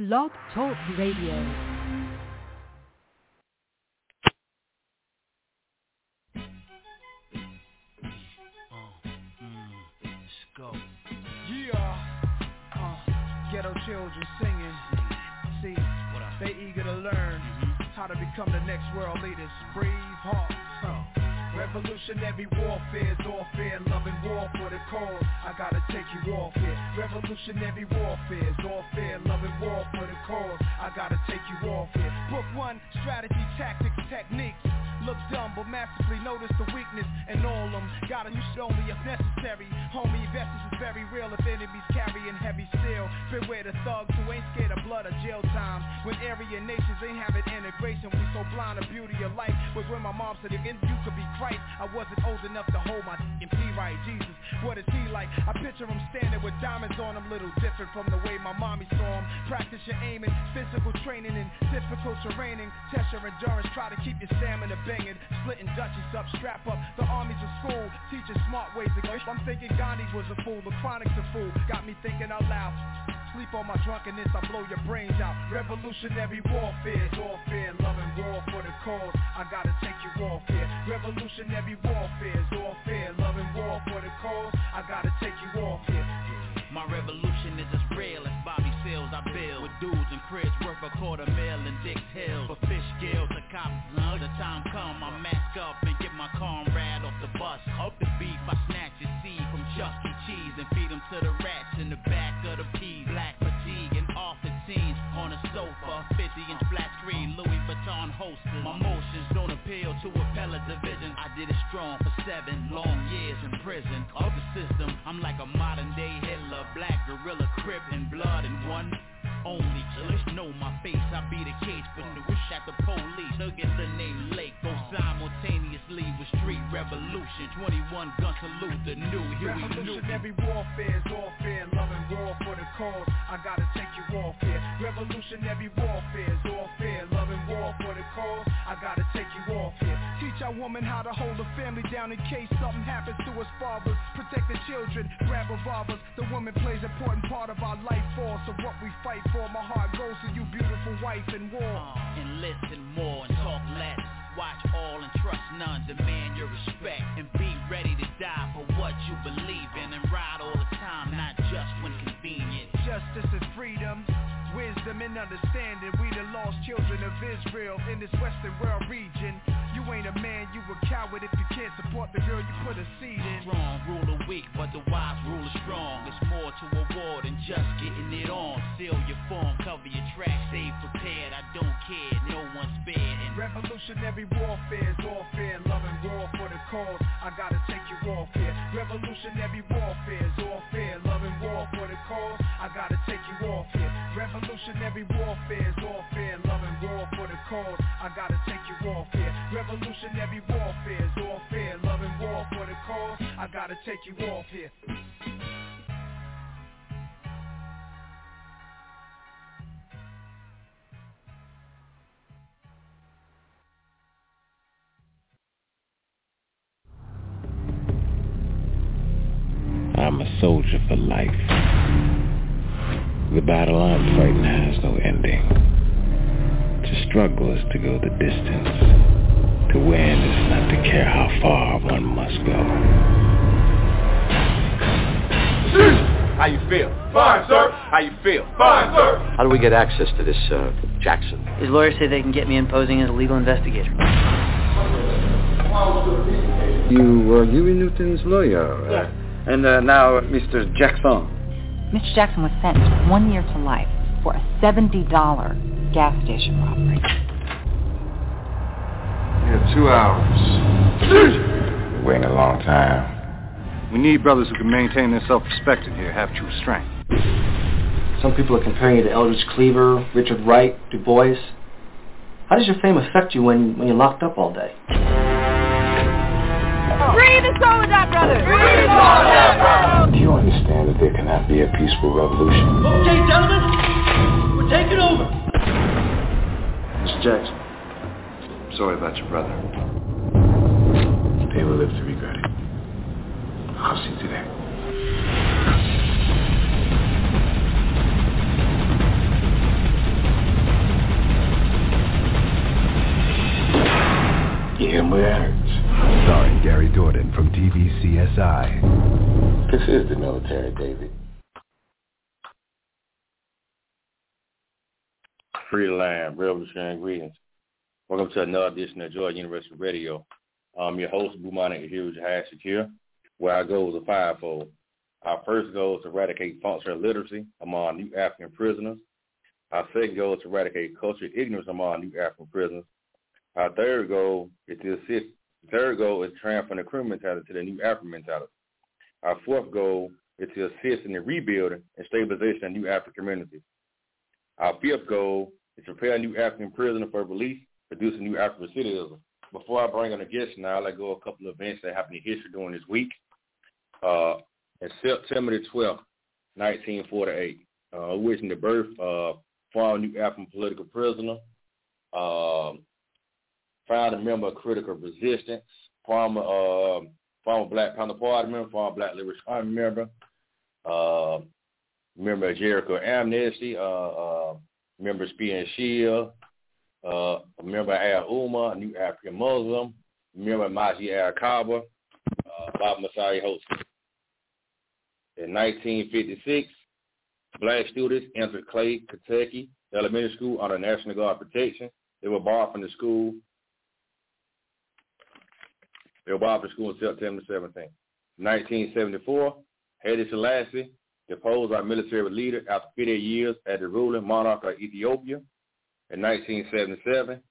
Blog Talk Radio. Ghetto children singing. See, they eager to learn how to become the next world leaders. Brave hearts. Revolutionary warfare, warfare, loving war for the cause. I gotta take you off here. Revolutionary warfare, warfare, loving war for the cause. I gotta take you off here. Book 1, strategy, tactics, techniques. Look dumb, but masterfully notice the weakness in all them. Gotta use it only if necessary. Homie, justice is very real if enemies carrying heavy steel. Beware the thugs who ain't scared of blood or jail time. When area nations ain't having integration, we so blind the beauty of life. Was when my mom said, if you could be Christ, I wasn't old enough to hold my P right. Jesus, what is he like? I picture him standing with diamonds on him, little different from the way my mommy saw him. Practice your aiming, physical training and difficult terraining. Test your endurance, try to keep your stamina banging. Splitting Dutchies up, strap up. The armies of school, teaching smart ways to go. I'm thinking Gandhi was a fool, the Chronic's a fool. Got me thinking out loud. Sleep on my drunkenness, I blow your brains out. Revolutionary warfare, warfare, loving war for the cause. I gotta take you off here. Revolutionary warfare, warfare, loving war for the cause. I gotta take you off here. My revolution is as real as Bobby Seals. I build with dudes and cribs worth $250,000 in Dix Hill. For fish scales, the cops, the time come, I mask up and get my comrade off the bus. Up the beef, I snatch his seed from Chuck E. Cheese and feed him to the rats in the back of the peas. Black fatigue and office scenes on a sofa, 50-inch flat screen, Louis Vuitton holsters. My motions don't appeal to appellate division. I did it strong for 7 long years in prison. Of the system, I'm like a modern day Hitler. Black gorilla, crib and blood in one only. Just know my face, I be the case for the wish at the police. Look at the name Lake, go simultaneously with street revolution. 21 gun salute, the new Huey Newton. Revolutionary warfare, warfare, loving war for the cause. I gotta take you off here. Revolutionary warfare, warfare, loving war for the cause. I gotta take you off here. Teach our woman how to hold a family down in case something happens to us fathers. Protect the children, grab revolvers. The woman plays an important part of our life force. So what we fight for, my heart goes to you, beautiful wife in war. And listen more and talk less. Watch all and trust none. Demand your respect and be ready to die for what you believe in. And ride all the time, not just when convenient. Justice and freedom, wisdom and understanding. We the lost children of Israel in this Western world region. You ain't a man, you a coward if you can't support the girl you put a seed in. Strong rule the weak, but the wise rule is strong. It's more to a war than just getting it on. Seal your form, cover your tracks, stay prepared. I don't care, no one's spared. And revolutionary warfare, warfare, loving war for the cause. I gotta take you off here. Revolutionary warfare, warfare, loving war for the cause. I gotta take you off here. Revolutionary warfare, warfare, loving war for the cause. I gotta take you off here. Revolutionary warfare, warfare, loving war for the cause. I gotta take you off here. I'm a soldier for life. The battle I'm fighting has no ending. To struggle is to go the distance. To win is not to care how far one must go. How you feel? Fine, sir. How you feel? Fine, sir. How do we get access to this, Jackson? His lawyers say they can get me in posing as a legal investigator. You were Huey Newton's lawyer. Yes. And now Mr. Jackson. Mr. Jackson was sentenced to 1 year to life for a $70 gas station robbery. We have 2 hours. Waiting a long time. We need brothers who can maintain their self-respect in here, have true strength. Some people are comparing you to Eldridge Cleaver, Richard Wright, Du Bois. How does your fame affect you when you're locked up all day? Free the Soledad brothers! Free the Soledad brothers! Do you understand that there cannot be a peaceful revolution? Okay, gentlemen, we're taking over. Mr. Jackson, I'm sorry about your brother. They will live to regret it. I'll see to that. him where it hurts. Starring Gary Dourdan from TV CSI. This is the military, David. Free the line, revolutionary greetings. Welcome to another edition of Georgia University Radio. I'm your host, Bumana Huge Secure, where our goals are fivefold. Our first goal is to eradicate functional illiteracy among new African prisoners. Our second goal is to eradicate cultural ignorance among new African prisoners. Our third goal is to transfer the criminal mentality to the new African mentality. Our fourth goal is to assist in the rebuilding and stabilization of new African communities. Our fifth goal is to prepare new African prisoners for release, producing new African citizenship. Before I bring on a guest now, I'd like to go a couple of events that happened in history during this week. In September the 12th, 1948, witnessing the birth of former new African political prisoner, founding member of Critical Resistance, former Black Panther Party member, former Black Liberation Army member, member of Jericho Amnesty, member of Spear and Shield, a member of Al Umma, a new African Muslim, member of Maji Al-Kaba, Bob Masai Hostin. In 1956, Black students entered Clay, Kentucky Elementary School under National Guard protection. They were barred from the school. In September 17. 1974, Haile Selassie deposed our military leader after 50 years as the ruling monarch of Ethiopia. In 1977,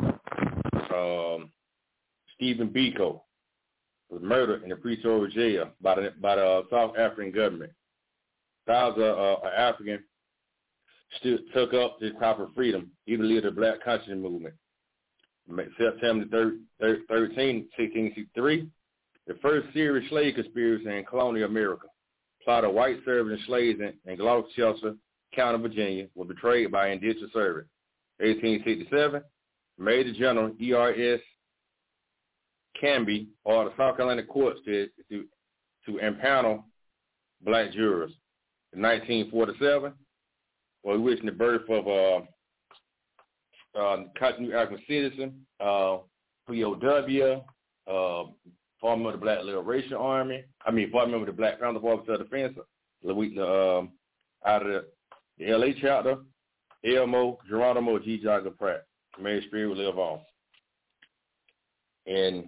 Stephen Biko was murdered in the Pretoria jail by the South African government. Thousands of Africans took up this type of freedom, even lead the Black Consciousness Movement. September 13, 1663, the first serious slave conspiracy in colonial America. Plot of white servants and slaves in Gloucester County, Virginia, were betrayed by indentured servants. 1867, Major General E.R.S. Canby ordered South Carolina courts to impanel Black jurors. In 1947, we witnessed the birth of new African citizen, POW, former of the Black Liberation Army. Former of the Black Panther Party of Defense, out of the L.A. chapter, Elmo Geronimo G. Jogger Pratt. May his spirit live on. In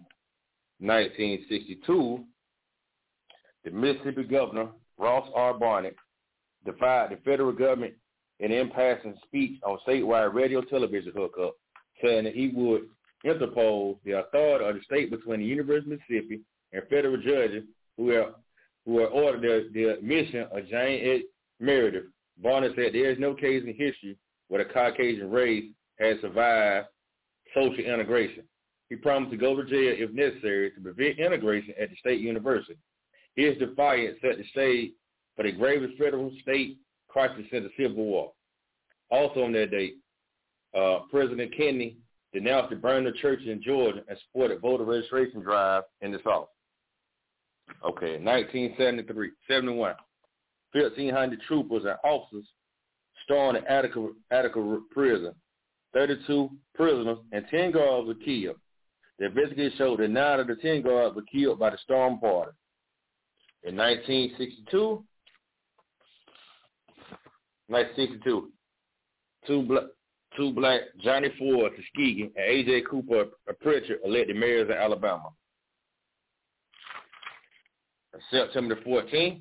1962, the Mississippi Governor, Ross R. Barnett, defied the federal government in an in-passing speech on statewide radio television hookup, saying that he would interpose the authority of the state between the University of Mississippi and federal judges who have ordered the admission of Jane Ed Meredith. Barnett said there is no case in history where the Caucasian race has survived social integration. He promised to go to jail if necessary to prevent integration at the state university. His defiance set the stage for the gravest federal state crisis since the Civil War. Also on that date, President Kennedy denounced the burning of churches in Georgia and supported voter registration drive in the South. Okay, 1971, 1,500 troopers and officers stormed the Attica prison. 32 prisoners and 10 guards were killed. The investigation showed that 9 of the 10 guards were killed by the storm party. In 1962, two black Johnny Ford, Tuskegee, and A.J. Cooper, a preacher, elected mayors of Alabama. September 14,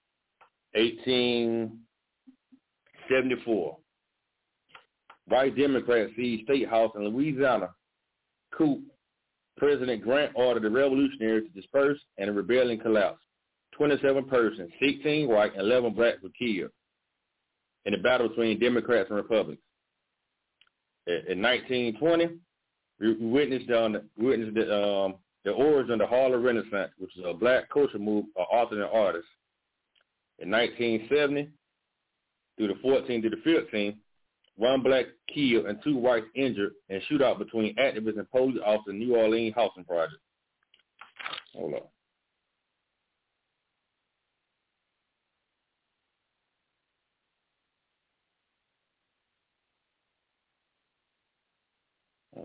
1874, white Democrats seized State House in Louisiana. Coup. President Grant ordered the revolutionaries to disperse and the rebellion collapsed. 27 persons, 16 white and 11 blacks were killed in the battle between Democrats and Republicans. In 1920, we witnessed the origin of the Harlem Renaissance, which is a black culture move of authors and artists. In 1970, through the 14th to the 15th, 1 black killed and 2 whites injured in shootout between activists and police officers in New Orleans housing project. Hold on.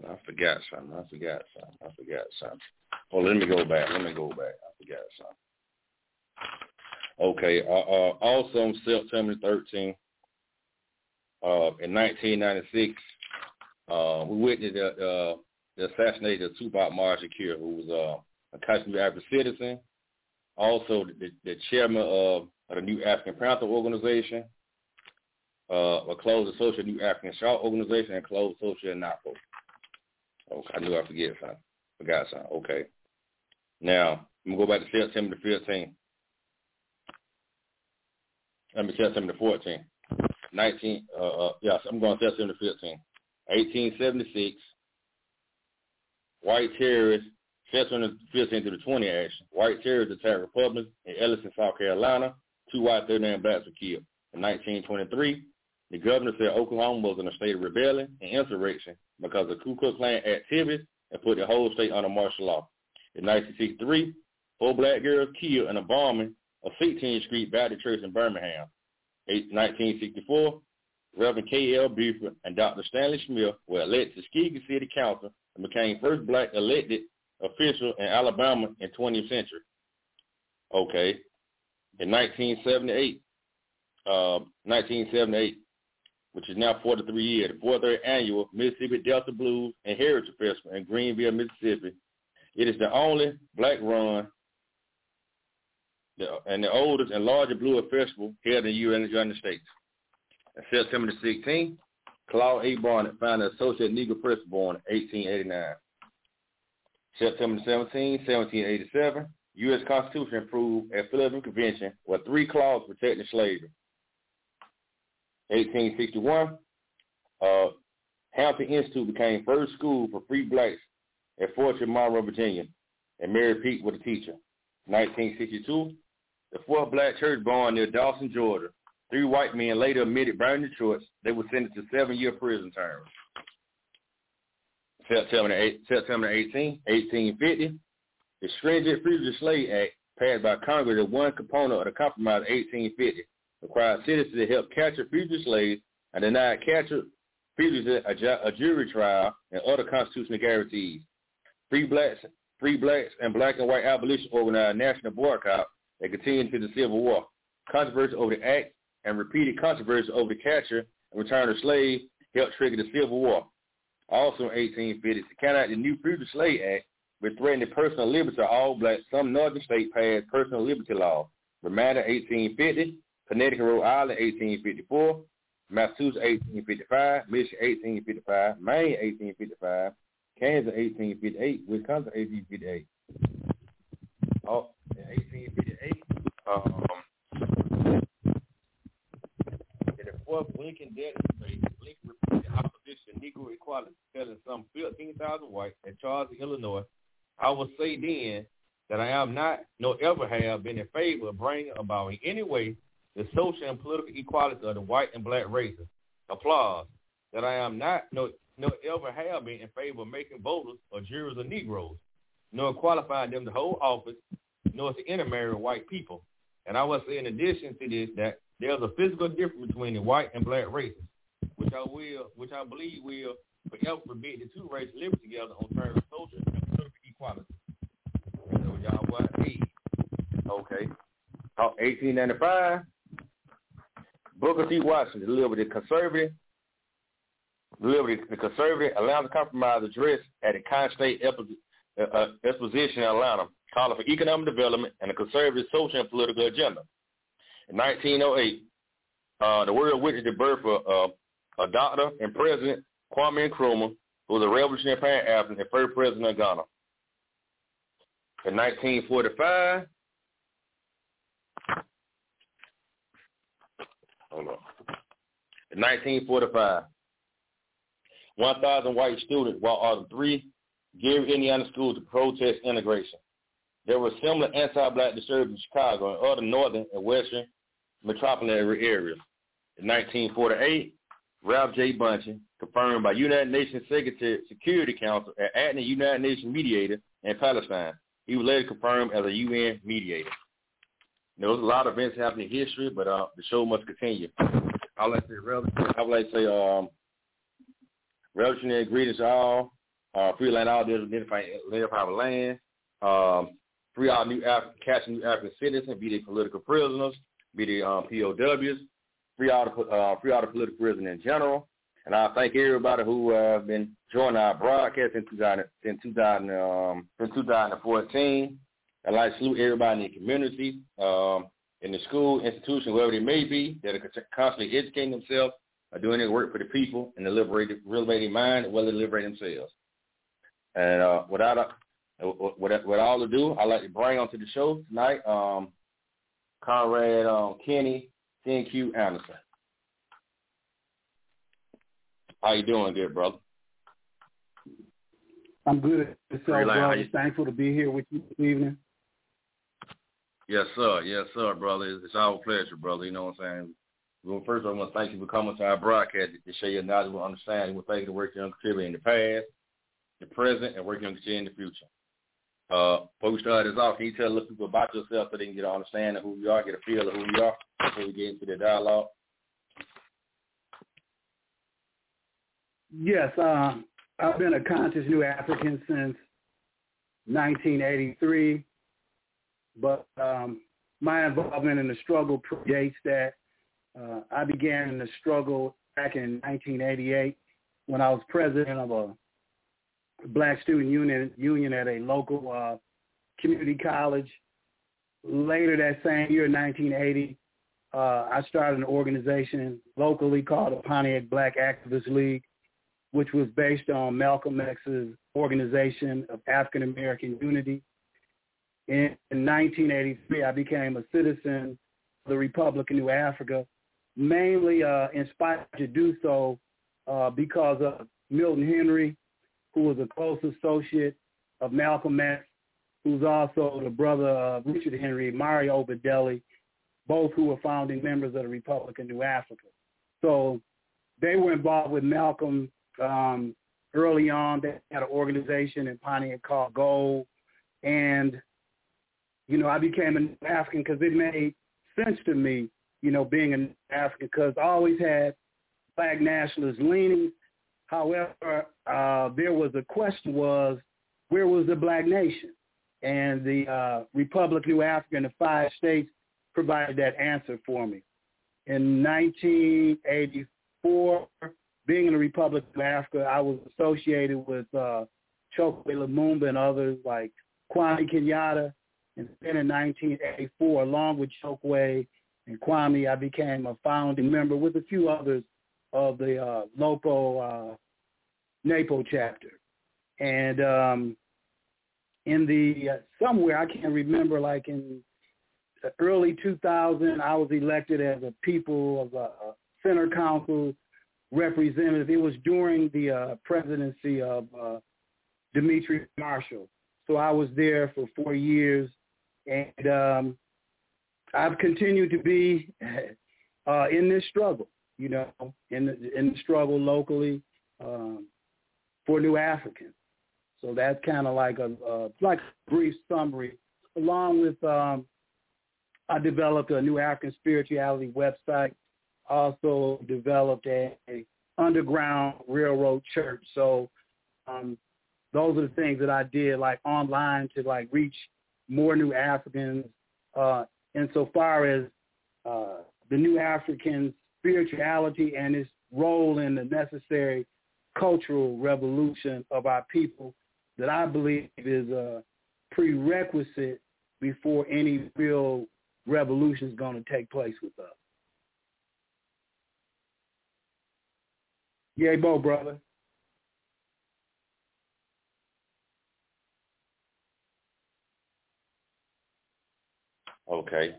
I forgot something. Oh, let me go back. I forgot something. Okay. Also on September 13th, in 1996, we witnessed the assassination of Tupac Marshall Shakur, who was a constitutional African citizen. Also, the chairman of the New African Panther Organization, a closed associate New African Sharp Organization, and closed associate NAPO. Okay, I knew I forgot something. Okay. Now, I'm going to go back to September the 15th. September the 14th. I'm going to September the 15th. 1876, white terrorists, September the 15th to the 20th, actually. White terrorists attacked Republicans in Ellison, South Carolina. 2 white, 39 blacks were killed. In 1923, the governor said Oklahoma was in a state of rebellion and insurrection because of Ku Klux Klan activities and put the whole state under martial law. In 1963, 4 black girls killed in a bombing of 16th Street Baptist Church in Birmingham. 1964, Reverend K.L. Buford and Dr. Stanley Smith were elected to Tuskegee City Council and became first black elected official in Alabama in 20th century. Okay. In 1978, which is now 43 years, the 43rd annual Mississippi Delta Blues and Heritage Festival in Greenville, Mississippi. It is the only black run and the oldest and largest blues festival held in the United States. On September the 16th, Claude A. Barnett founded the Associate Negro Press born in 1889. September the 17th, 1787, U.S. Constitution approved at Philadelphia Convention with 3 clauses protecting slavery. 1861, Hampton Institute became first school for free blacks at Fort Monroe, Virginia, and Mary Peake was a teacher. 1962, the 4th black church born near Dawson, Georgia. 3 white men later admitted burning the church. They were sentenced to 7-year prison terms. September 18, 1850, the Stringent Fugitive Slave Act passed by Congress as one component of the Compromise of 1850 required citizens to help capture fugitive slaves and denied captured fugitives a jury trial and other constitutional guarantees. Free blacks and black and white abolition organized a national boycott that continued into the Civil War. Controversy over the act and repeated controversy over the capture and return of slaves helped trigger the Civil War. Also in 1850, to count out the new Fugitive Slave Act, which threatened the personal liberty of all blacks, some northern states passed personal liberty laws. Vermont 1850, Connecticut, Rhode Island 1854, Massachusetts 1855, Michigan 1855, Maine 1855, Kansas 1858, Wisconsin 1858. Oh, in 1858, in the 4th Lincoln Debt debate, Lincoln repeated opposition to Negro equality, telling some 15,000 whites at Charleston, Illinois, I will say then that I am not, nor ever have been in favor of bringing about in any way the social and political equality of the white and black races. Applause. That I am not, nor ever have been in favor of making voters or jurors of Negroes, nor qualifying them to hold office, nor to intermarry white people. And I will say in addition to this that there's a physical difference between the white and black races, which I believe will forever forbid the 2 races living together on terms of social and political equality. So y'all what? Okay. 1895, Booker T. Washington delivered the conservative Atlanta Compromise address at the Con-State Exposition in Atlanta, calling for economic development and a conservative social and political agenda. In 1908, the world witnessed the birth of a doctor and President Kwame Nkrumah, who was a revolutionary Pan-African and first president of Ghana. In 1945, in 1945, 1,000 white students walked out of 3 Gary, Indiana schools to protest integration. There were similar anti-black disturbances in Chicago and other northern and western metropolitan areas. In 1948, Ralph J. Bunchen, confirmed by United Nations Security Council and acting United Nations mediator in Palestine. He was later confirmed as a UN mediator. There was a lot of events happening in history, but the show must continue. I would like to say revolutionary greetings to all. free land all those identified land, free all catch new African citizens, be they political prisoners, be they POWs, free all the political prisoners in general. And I thank everybody who have been joining our broadcast since 2014. I'd like to salute everybody in the community, in the school, institution, wherever they may be, that are constantly educating themselves, are doing their work for the people, and to liberate their mind as well as liberate themselves. And without all ado, I'd like to bring onto the show tonight Conrad Kenny CNQ Anderson. How you doing, good brother? I'm good at yourself, brother. Thankful to be here with you this evening. Yes, sir. Yes, sir, brother. It's our pleasure, brother. You know what I'm saying? Well, first, I want to thank you for coming to our broadcast to share your knowledge and understanding. We'll thank you for work you're contributing in the past, the present, and work you're contributing in the future. Before we start this off, can you tell a little people about yourself so they can get an understanding of who you are, get a feel of who you are before we get into the dialogue? Yes, I've been a conscious New African since 1983, but my involvement in the struggle predates that. I began in the struggle back in 1988 when I was president of a Black Student Union at a local community college. Later that same year, 1980, I started an organization locally called the Pontiac Black Activist League, which was based on Malcolm X's Organization of African American Unity. In 1983, I became a citizen of the Republic of New Africa, mainly inspired to do so because of Milton Henry, who was a close associate of Malcolm X, who's also the brother of Richard Henry, Mario Bedelli, both who were founding members of the Republic of New Africa. So they were involved with Malcolm early on. They had an organization in Pontiac called GOLD. And, you know, I became an African because it made sense to me, you know, being an African, because I always had Black nationalist leanings. However, there was a question was, where was the Black nation? And the Republic of New Africa and the 5 states provided that answer for me. In 1984, being in the Republic of Africa, I was associated with Chokwe Lumumba and others like Kwame Kenyatta. And then in 1984, along with Chokwe and Kwame, I became a founding member with a few others of the local NAPO chapter. And in the somewhere, I can't remember, like in the early 2000, I was elected as a people of Center Council representative. It was during the presidency of Demetri Marshall. So I was there for 4 years, and I've continued to be in this struggle, you know, in the struggle locally for New Africans. So that's kind of like a brief summary. Along with, I developed a New African Spirituality website. Also developed a underground railroad church. So those are the things that I did, like online, to like reach more New Africans. Insofar as the New African spirituality and its role in the necessary cultural revolution of our people, that I believe is a prerequisite before any real revolution is going to take place with us. Yay, Bo, brother. Okay.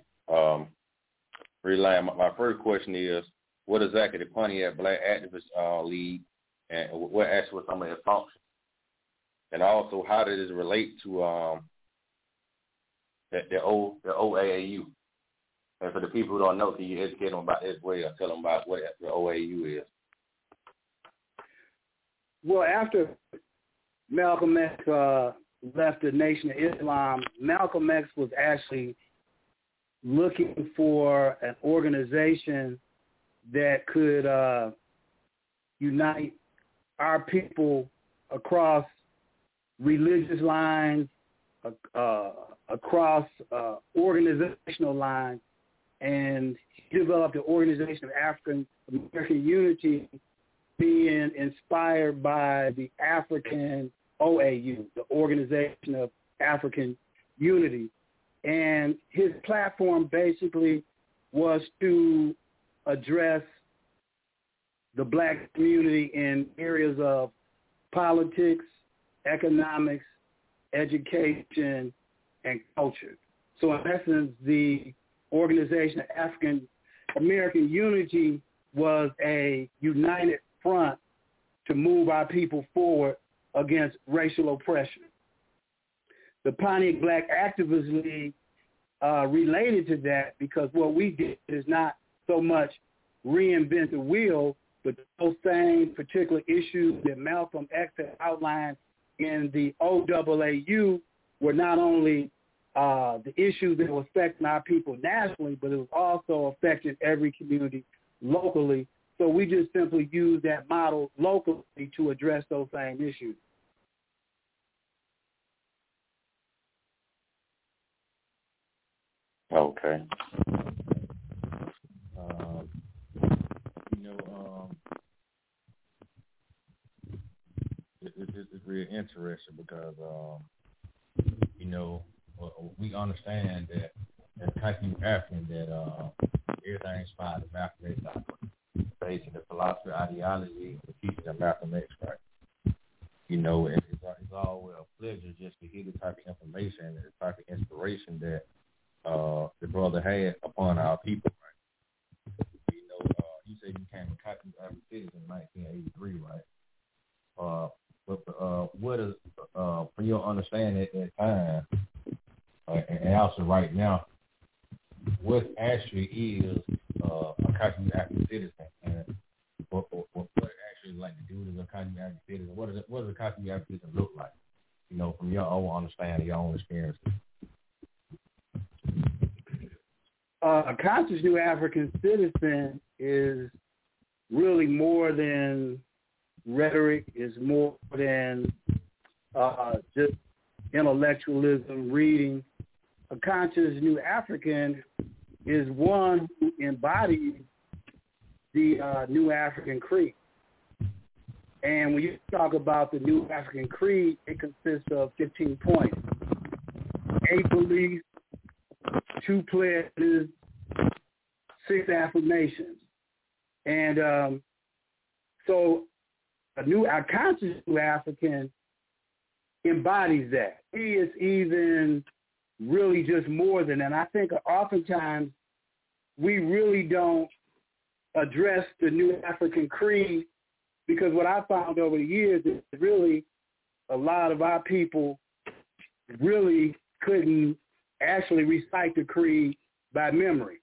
My first question is, what exactly the Pontiac Black Activist League, and what actually was some of its functions? And also, how does it relate to the OAAU? And for the people who don't know, can you educate them about this way or tell them about what the OAAU is? Well, after Malcolm X left the Nation of Islam, Malcolm X was actually looking for an organization that could unite our people across religious lines, across organizational lines, and he developed the Organization of African American Unity, being inspired by the African OAU, the Organization of African Unity. And his platform basically was to address the black community in areas of politics, economics, education, and culture. So in essence, the Organization of African American Unity was a united front to move our people forward against racial oppression. The Pontiac Black Activist League related to that, because what we did is not so much reinvent the wheel, but those same particular issues that Malcolm X had outlined in the OAAU were not only the issues that were affecting our people nationally, but it was also affecting every community locally. So we just simply used that model locally to address those same issues. Okay. It's really interesting because, we understand that as African African that everything's fine to Malcolm X doctrine, based on the philosophy, ideology, and the teachings of Malcolm X, right? And it's always a pleasure just to hear the type of information and the type of inspiration that the brother had upon our people, right? You say you became a Cotton African citizen in 1983, right? But what is, from your understanding at that time, and also right now, what actually is a Cotton African citizen, and what actually like the duties of a Cotton African citizen? What does a Cotton African citizen look like? From your own understanding, your own experiences. A conscious new African citizen is really more than rhetoric, is more than just intellectualism, reading. A conscious new African is one who embodies the New African Creed. And when you talk about the New African Creed, it consists of 15 points. 8 beliefs, 2 pledges, 6 affirmations. And so a conscious new African embodies that. He is even really just more than that. And I think oftentimes we really don't address the New African Creed, because what I found over the years is really a lot of our people really couldn't actually recite the creed by memory.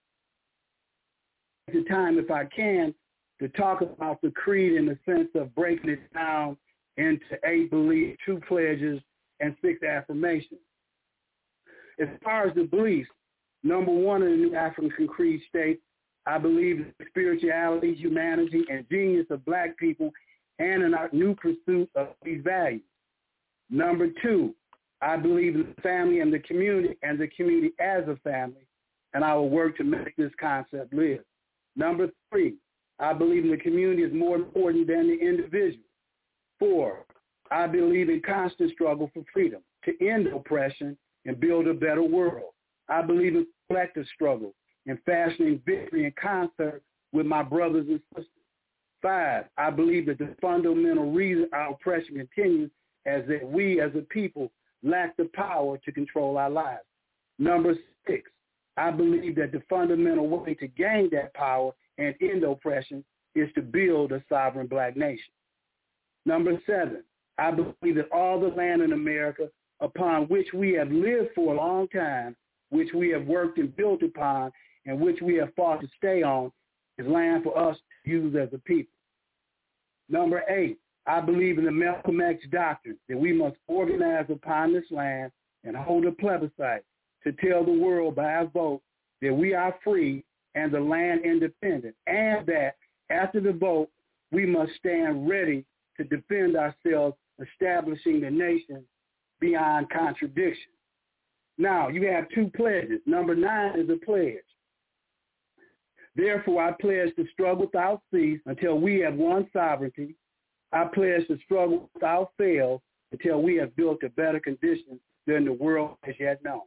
At the time, if I can, to talk about the creed in the sense of breaking it down into 8 beliefs, 2 pledges, and 6 affirmations. As far as the beliefs, number 1 in the New African Creed states, I believe in spirituality, humanity, and genius of black people, and in our new pursuit of these values. Number 2, I believe in the family and the community as a family, and I will work to make this concept live. Number 3, I believe in the community is more important than the individual. 4, I believe in constant struggle for freedom, to end oppression and build a better world. I believe in collective struggle and fashioning victory in concert with my brothers and sisters. 5, I believe that the fundamental reason our oppression continues is that we as a people lack the power to control our lives. Number 6, I believe that the fundamental way to gain that power and end oppression is to build a sovereign black nation. Number 7, I believe that all the land in America upon which we have lived for a long time, which we have worked and built upon, and which we have fought to stay on, is land for us to use as a people. Number 8, I believe in the Malcolm X doctrine that we must organize upon this land and hold a plebiscite to tell the world by our vote that we are free and the land independent, and that after the vote, we must stand ready to defend ourselves establishing the nation beyond contradiction. Now, you have two pledges. Number 9 is a pledge. Therefore, I pledge to struggle without cease until we have won sovereignty. I pledge to struggle without fail until we have built a better condition than the world has yet known.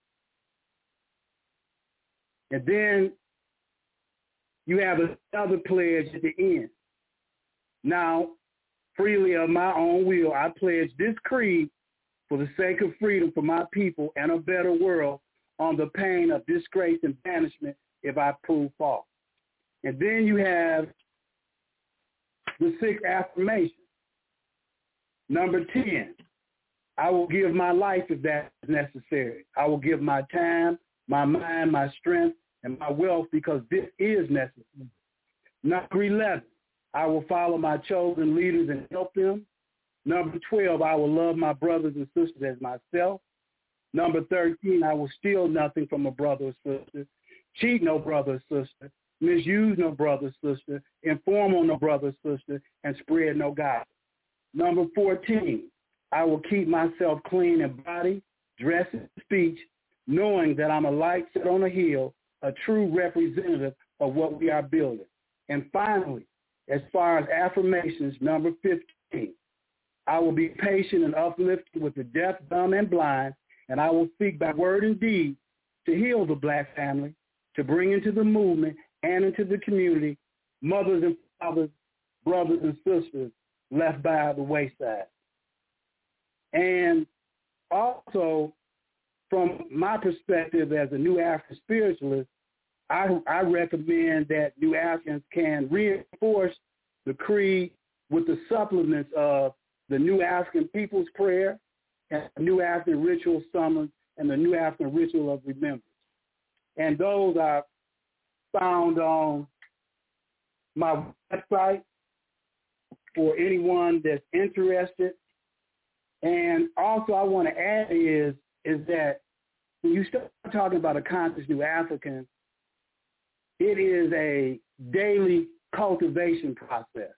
And then you have another pledge at the end. Now, freely of my own will, I pledge this creed for the sake of freedom for my people and a better world on the pain of disgrace and banishment if I prove false. And then you have the 6th affirmation. Number 10, I will give my life if that is necessary. I will give my time, my mind, my strength, and my wealth because this is necessary. Number 11, I will follow my chosen leaders and help them. Number 12, I will love my brothers and sisters as myself. Number 13, I will steal nothing from a brother or sister, cheat no brother or sister, misuse no brother or sister, inform on no brother or sister, and spread no gossip. Number 14, I will keep myself clean in body, dress, and speech, knowing that I'm a light set on a hill, a true representative of what we are building. And finally, as far as affirmations, number 15, I will be patient and uplifted with the deaf, dumb, and blind, and I will speak by word and deed to heal the black family, to bring into the movement and into the community mothers and fathers, brothers and sisters left by the wayside. And also, from my perspective as a New African spiritualist, I recommend that New Africans can reinforce the creed with the supplements of the New African People's Prayer and the New African Ritual Summons and the New African Ritual of Remembrance. And those are found on my website for anyone that's interested. And also I want to add is that when you start talking about a conscious New African, it is a daily cultivation process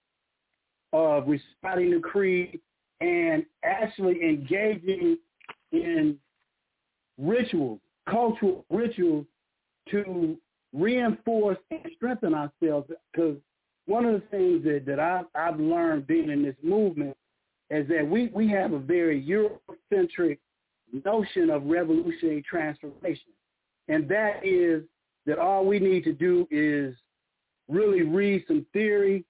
of reciting the creed and actually engaging in rituals, cultural rituals to reinforce and strengthen ourselves. Because one of the things that I've learned being in this movement is that we have a very Eurocentric notion of revolutionary transformation. And that is that all we need to do is really read some theory,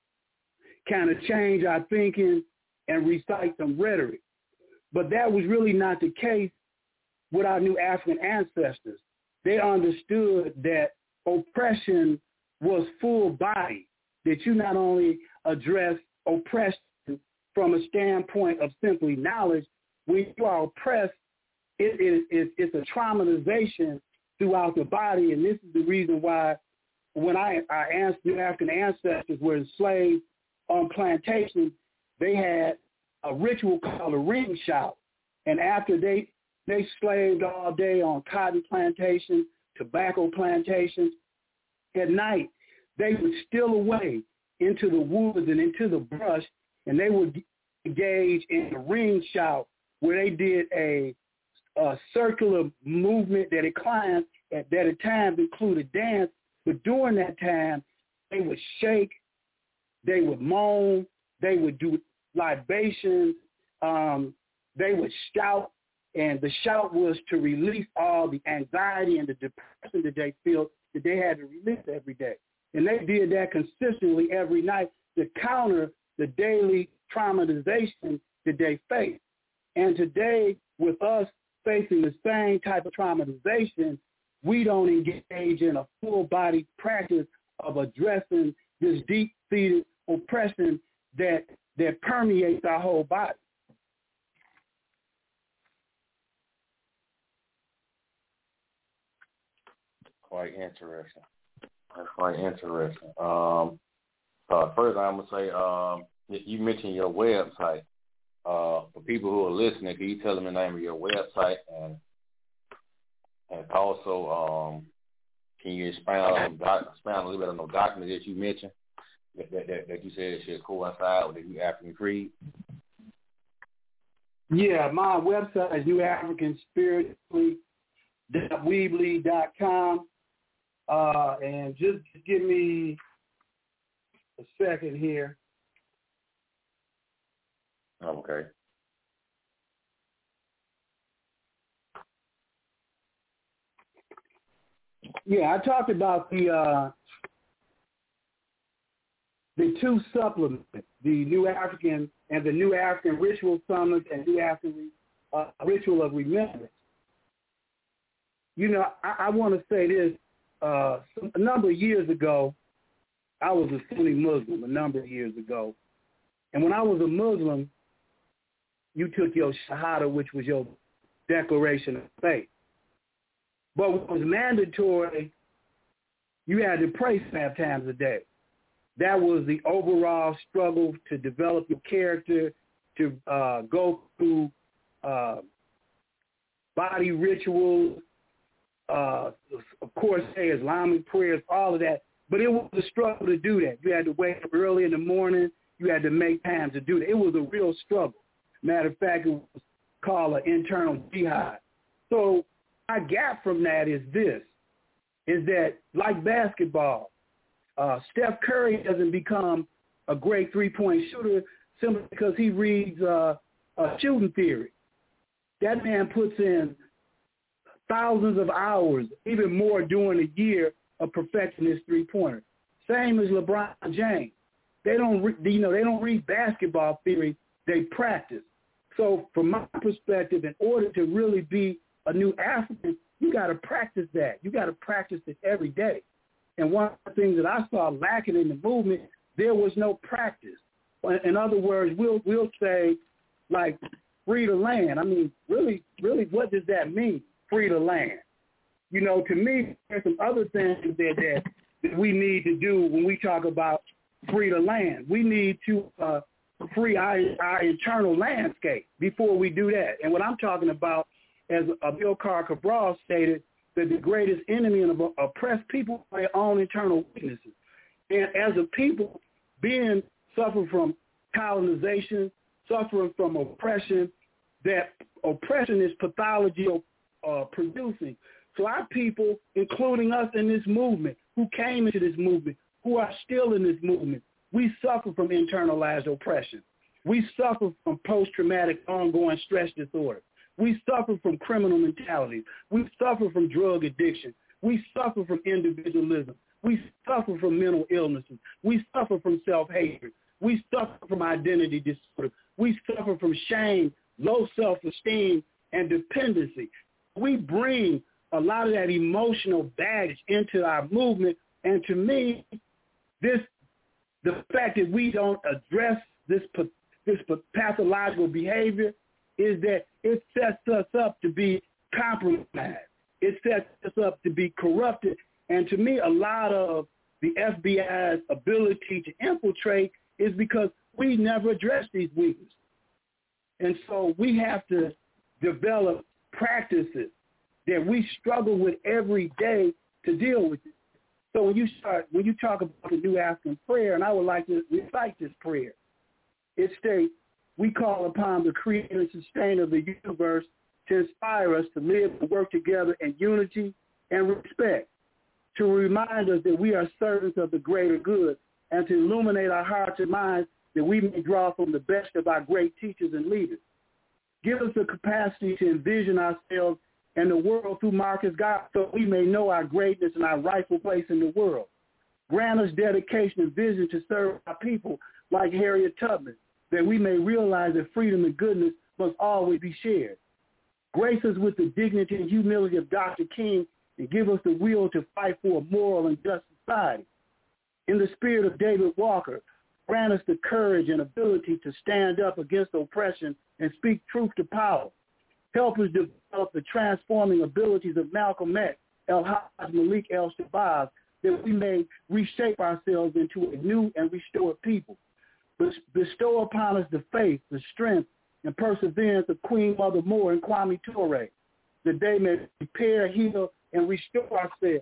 kind of change our thinking, and recite some rhetoric. But that was really not the case with our New African ancestors. They understood that oppression was full body, that you not only address oppression from a standpoint of simply knowledge, when you are oppressed, it's a traumatization throughout the body, and this is the reason why when our New African ancestors were enslaved on plantations, they had a ritual called a ring shout. And after they slaved all day on cotton plantations, tobacco plantations, at night they would steal away into the woods and into the brush, and they would engage in a ring shout where they did a circular movement that at times included dance, but during that time, they would shake, they would moan, they would do libations, they would shout, and the shout was to release all the anxiety and the depression that they feel that they had to release every day. And they did that consistently every night to counter the daily traumatization that they faced. And today, with us facing the same type of traumatization, we don't engage in a full-body practice of addressing this deep-seated oppression that permeates our whole body. Quite interesting. That's quite interesting. First, I'm going to say, you mentioned your website. For people who are listening, can you tell them the name of your website, and also can you expound a little bit on the document that you mentioned that you said should coincide with the New African Creed? Yeah, my website is newafricanspiritually.weebly.com. And just give me a second here. Okay. Yeah, I talked about the two supplements, the New African and the New African Ritual Summons and New African Ritual of Remembrance. You know, I want to say this. A number of years ago, I was a Sunni Muslim a number of years ago. And when I was a Muslim, you took your Shahada, which was your declaration of faith. But what was mandatory, you had to pray 5 times a day. That was the overall struggle to develop your character, to go through body rituals, of course, say Islamic prayers, all of that. But it was a struggle to do that. You had to wake up early in the morning. You had to make time to do that. It was a real struggle. Matter of fact, it was called an internal jihad. So my gap from that is this, is that like basketball, Steph Curry doesn't become a great three-point shooter simply because he reads a shooting theory. That man puts in thousands of hours, even more during a year of perfecting his three-pointer. Same as LeBron James. They don't read basketball theory. They practice. So from my perspective, in order to really be a new African, you got to practice that. You got to practice it every day. And one of the things that I saw lacking in the movement, there was no practice. In other words, we'll say, like, free the land. I mean, really, what does that mean, free the land? You know, to me, there's some other things that we need to do when we talk about free the land. We need to free our internal landscape before we do that. And what I'm talking about, as Amilcar Cabral stated, that the greatest enemy of oppressed people are their own internal weaknesses. And as a people, suffering from colonization, suffering from oppression, that oppression is pathology producing. So our people, including us in this movement, who came into this movement, who are still in this movement, we suffer from internalized oppression. We suffer from post-traumatic ongoing stress disorder. We suffer from criminal mentality. We suffer from drug addiction. We suffer from individualism. We suffer from mental illnesses. We suffer from self-hatred. We suffer from identity disorder. We suffer from shame, low self-esteem, and dependency. We bring a lot of that emotional baggage into our movement. And to me, the fact that we don't address this pathological behavior is that it sets us up to be compromised. It sets us up to be corrupted. And to me, a lot of the FBI's ability to infiltrate is because we never address these weaknesses. And so we have to develop practices that we struggle with every day to deal with it. So when you talk about the New African prayer, and I would like to recite this prayer, it states, we call upon the creator and sustainer of the universe to inspire us to live and work together in unity and respect, to remind us that we are servants of the greater good, and to illuminate our hearts and minds that we may draw from the best of our great teachers and leaders. Give us the capacity to envision ourselves and the world through Marcus Garvey so we may know our greatness and our rightful place in the world. Grant us dedication and vision to serve our people like Harriet Tubman, that we may realize that freedom and goodness must always be shared. Grace us with the dignity and humility of Dr. King and give us the will to fight for a moral and just society. In the spirit of David Walker, grant us the courage and ability to stand up against oppression and speak truth to power. Help us develop the transforming abilities of Malcolm X, El-Haj Malik El-Shabazz, that we may reshape ourselves into a new and restored people. Bestow upon us the faith, the strength, and perseverance of Queen Mother Moore and Kwame Ture, that they may repair, heal, and restore ourselves.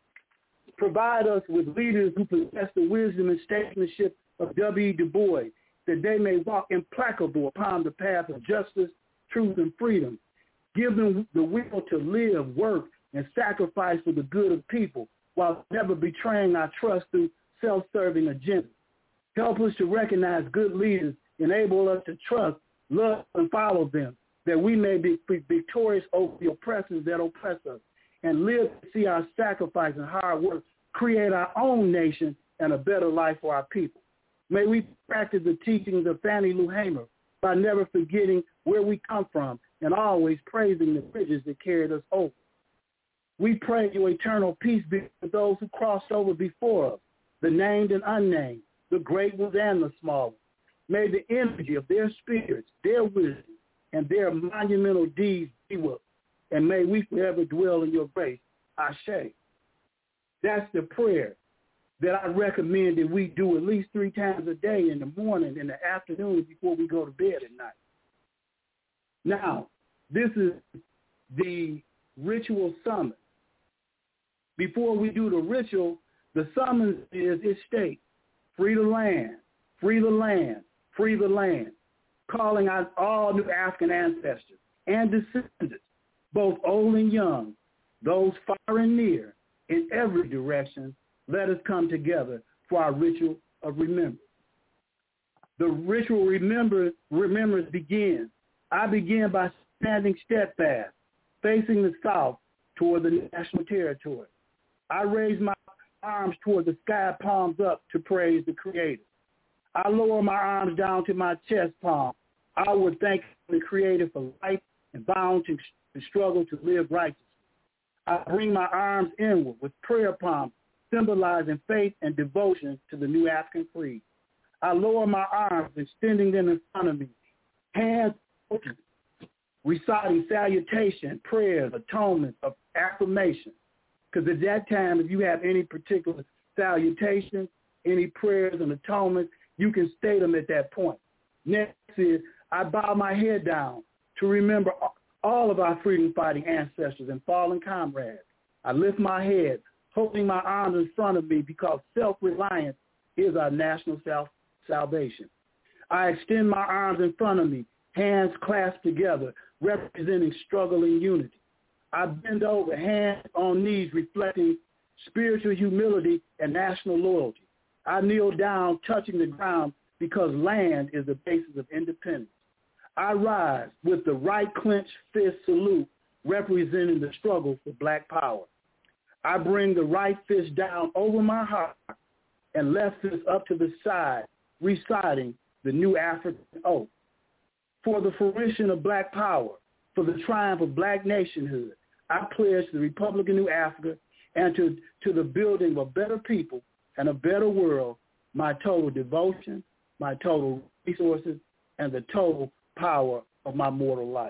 Provide us with leaders who possess the wisdom and statesmanship of W. Du Bois, that they may walk implacable upon the path of justice truth, and freedom. Give them the will to live, work, and sacrifice for the good of people while never betraying our trust through self-serving agendas. Help us to recognize good leaders, enable us to trust, love, and follow them, that we may be victorious over the oppressors that oppress us, and live to see our sacrifice and hard work create our own nation and a better life for our people. May we practice the teachings of Fannie Lou Hamer by never forgetting where we come from and always praising the bridges that carried us over. We pray your eternal peace be with those who crossed over before us, the named and unnamed, the great ones and the small ones. May the energy of their spirits, their wisdom, and their monumental deeds be with us, and may we forever dwell in your grace. Ashe. That's the prayer that I recommend that we do at least 3 times a day, in the morning, in the afternoon, before we go to bed at night. Now, this is the ritual summons. Before we do the ritual, the summons is, it states, free the land, free the land, free the land, calling out all new African ancestors and descendants, both old and young, those far and near, in every direction. Let us come together for our ritual of remembrance. The ritual remembrance begins. I begin by standing steadfast, facing the south toward the national territory. I raise my arms toward the sky, palms up, to praise the Creator. I lower my arms down to my chest palm. I would thank the Creator for life and bound to struggle to live righteously. I bring my arms inward with prayer palms, symbolizing faith and devotion to the new African creed. I lower my arms, extending them in front of me, hands open, reciting salutation, prayers, atonement, of affirmation. Because at that time, if you have any particular salutation, any prayers and atonements, you can state them at that point. Next is, I bow my head down to remember all of our freedom-fighting ancestors and fallen comrades. I lift my head, holding my arms in front of me, because self-reliance is our national salvation. I extend my arms in front of me, hands clasped together, representing struggle and unity. I bend over, hands on knees, reflecting spiritual humility and national loyalty. I kneel down, touching the ground, because land is the basis of independence. I rise with the right clenched fist salute, representing the struggle for black power. I bring the right fist down over my heart and left fist up to the side, reciting the new African oath. For the fruition of black power, for the triumph of black nationhood, I pledge to the Republic of New Africa and to the building of a better people and a better world, my total devotion, my total resources, and the total power of my mortal life.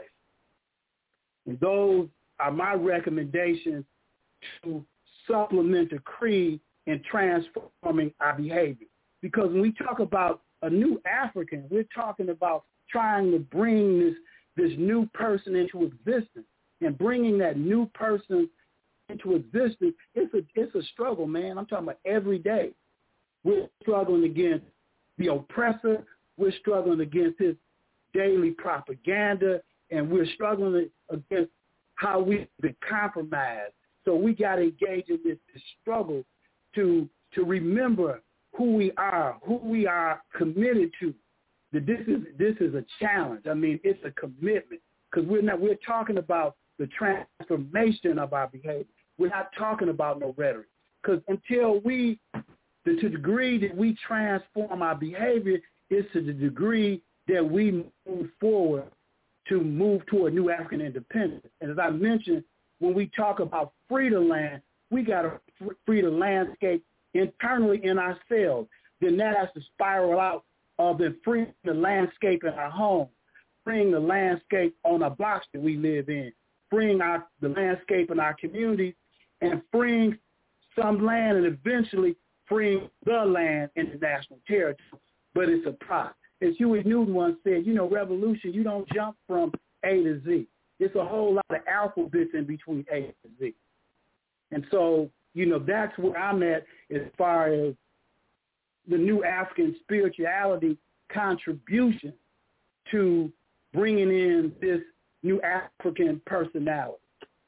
And those are my recommendations to supplement the creed in transforming our behavior. Because when we talk about a new African, we're talking about trying to bring this new person into existence. And bringing that new person into existence, it's a struggle, man. I'm talking about every day. We're struggling against the oppressor. We're struggling against his daily propaganda. And we're struggling against how we've been compromised. So we got to engage in this struggle to remember who we are committed to. That this is a challenge. I mean, it's a commitment, because we're talking about the transformation of our behavior. We're not talking about no rhetoric, because until to the degree that we transform our behavior is to the degree that we move forward to move toward new African independence. And as I mentioned, when we talk about free the land, we got to free the landscape internally in ourselves. Then that has to spiral out of the freeing the landscape in our home, freeing the landscape on the blocks that we live in, freeing the landscape in our communities, and freeing some land, and eventually freeing the land in the national territory. But it's a process. As Huey Newton once said, revolution, you don't jump from A to Z. It's a whole lot of alphabets in between A to Z. And so, that's where I'm at as far as the new African spirituality contribution to bringing in this New African personality?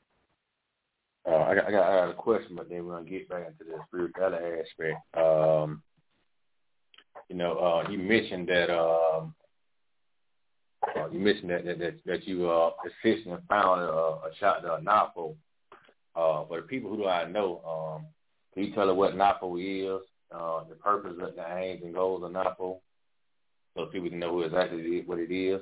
I got a question, but then we're gonna get back into the spirituality aspect. You mentioned that you assisted and founded a chapter of NAPO. But the people who do not know, can you tell us what NAPO is, the purpose, the aims and goals of NAPO, so people can know who exactly what it is?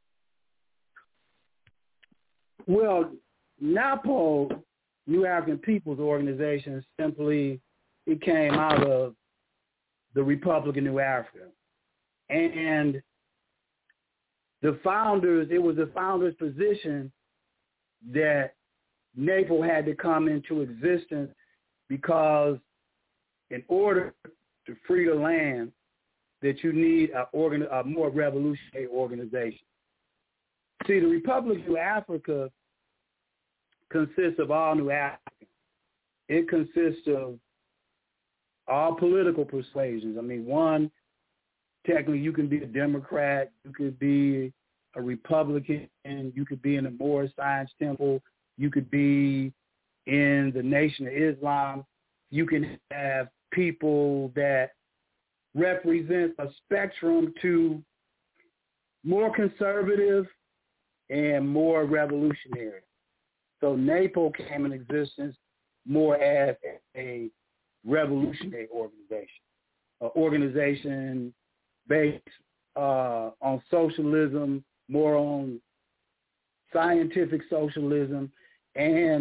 Well, NAPO, New African People's Organization, simply it came out of the Republic of New Africa. And the founders, it was the founders' position that NAPO had to come into existence because in order to free the land, that you need a more revolutionary organization. See, the Republic of New Africa consists of all New Africans. It consists of all political persuasions. I mean, one, technically you can be a Democrat, you could be a Republican, you could be in the Moorish Science Temple, you could be in the Nation of Islam. You can have people that represent a spectrum to more conservative and more revolutionary. So NAPO came in existence more as a revolutionary organization, an organization based on socialism, more on scientific socialism, and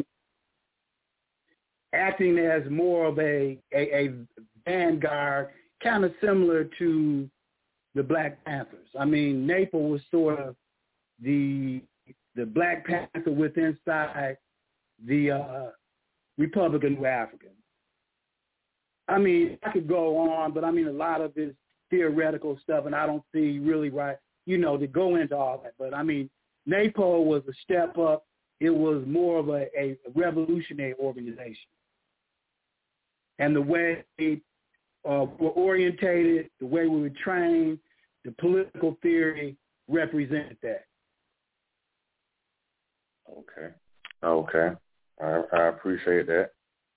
acting as more of a vanguard, kind of similar to the Black Panthers. I mean, NAPO was sort of the Black Panther within inside the Republic of New Africa. I mean, I could go on, but I mean, a lot of this theoretical stuff, and I don't see really right, to go into all that. But I mean, NAPO was a step up. It was more of a revolutionary organization. And the way we're orientated, the way we were trained, the political theory represented that. Okay. I appreciate that.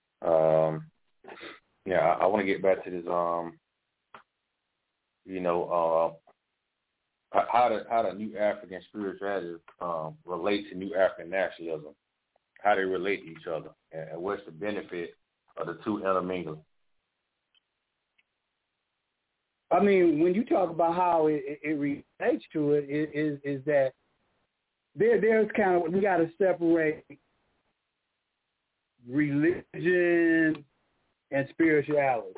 I want to get back to this. How the New African spirituality relate to New African nationalism? How they relate to each other, and what's the benefit of the two intermingling? I mean, when you talk about how it relates to it, is that there's kind of, we got to separate religion and spirituality.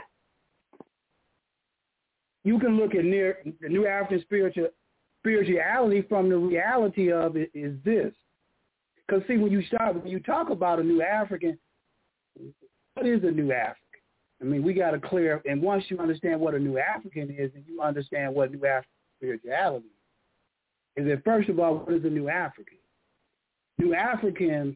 You can look at the New African spirituality from the reality of it is this. Because see, when you talk about a New African, what is a New African? I mean, we got to clear, and once you understand what a New African is, and you understand what New African spirituality is that, first of all, what is a New African? New African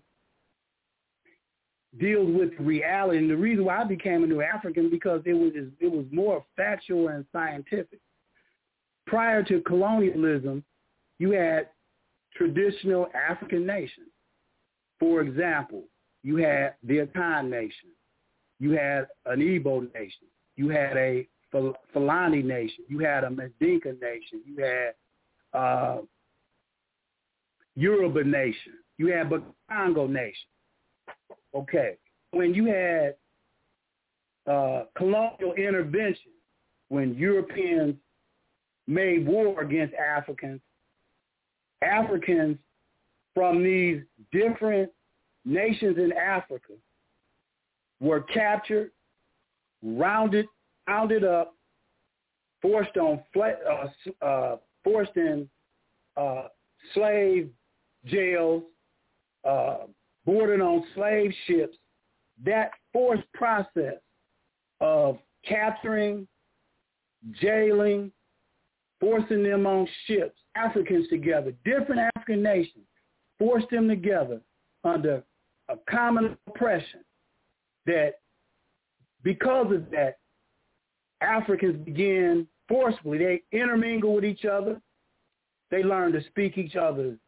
deals with reality, and the reason why I became a New African because it was more factual and scientific. Prior to colonialism, you had traditional African nations. For example, you had the Akan nation. You had an Igbo nation. You had a Fulani nation. You had a Mandinka nation. You had Yoruba nation. You had Bakongo nation. Okay. When you had colonial intervention, when Europeans made war against Africans, Africans from these different nations in Africa were captured, rounded up, forced in slave jails, boarded on slave ships. That forced process of capturing, jailing, forcing them on ships, Africans together, different African nations, forced them together under a common oppression, that because of that, Africans began forcibly, they intermingle with each other, they learned to speak each other's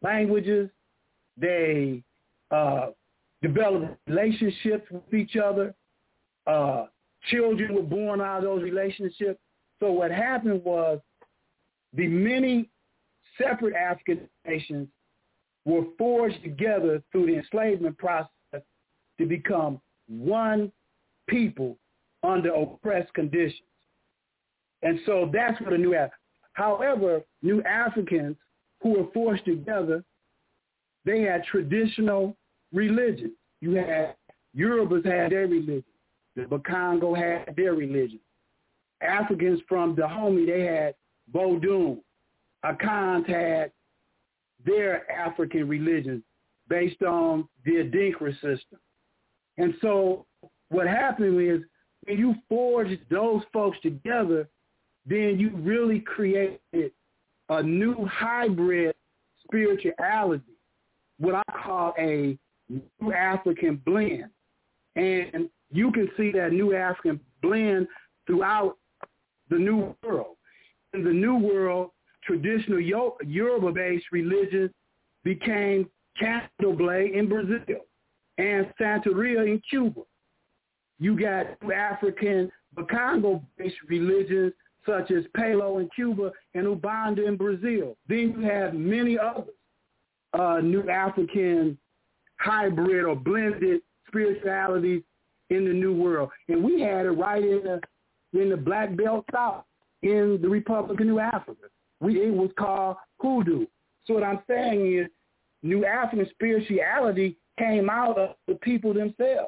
languages. They developed relationships with each other. Children were born out of those relationships. So what happened was the many separate African nations were forged together through the enslavement process to become one people under oppressed conditions. And so that's what a new African. However, new Africans who were forged together, they had traditional religion. You had Yorubas had their religion. The Bakongo had their religion. Africans from Dahomey, they had Vodun. Akans had their African religion based on the Adinkra system. And so what happened is when you forged those folks together, then you really created a new hybrid spirituality, what I call a new African blend. And you can see that new African blend throughout the New World. In the New World, traditional Yoruba-based religion became Candomblé in Brazil and Santeria in Cuba. You got African Bakongo-based religions such as Palo in Cuba and Ubanda in Brazil. Then you have many others, new African hybrid or blended spiritualities in the New World. And we had it right in the Black Belt South in the Republic of New Africa. It was called hoodoo. So what I'm saying is New African spirituality came out of the people themselves.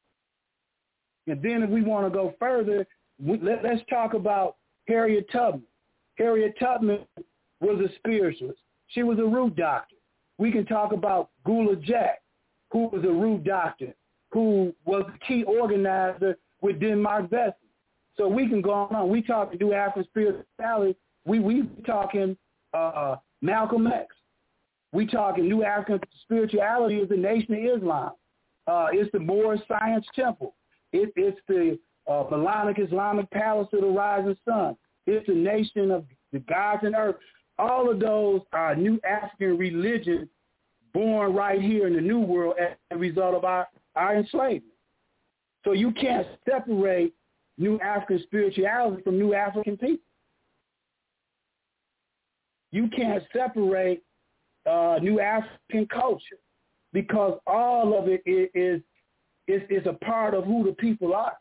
And then if we want to go further, let's talk about Harriet Tubman. Harriet Tubman was a spiritualist. She was a root doctor. We can talk about Gula Jack, who was a root doctor, who was the key organizer with Denmark Vesey. So we can go on. We talk New African spirituality. We talking Malcolm X. We talking New African spirituality is the Nation of Islam. It's the Moorish Science Temple. It's the Melanic Islamic Palace of the Rising Sun. It's the Nation of the Gods and Earth. All of those are New African religions born right here in the New World as a result of our enslavement. So you can't separate New African spirituality from New African people. You can't separate New African culture because all of it is a part of who the people are.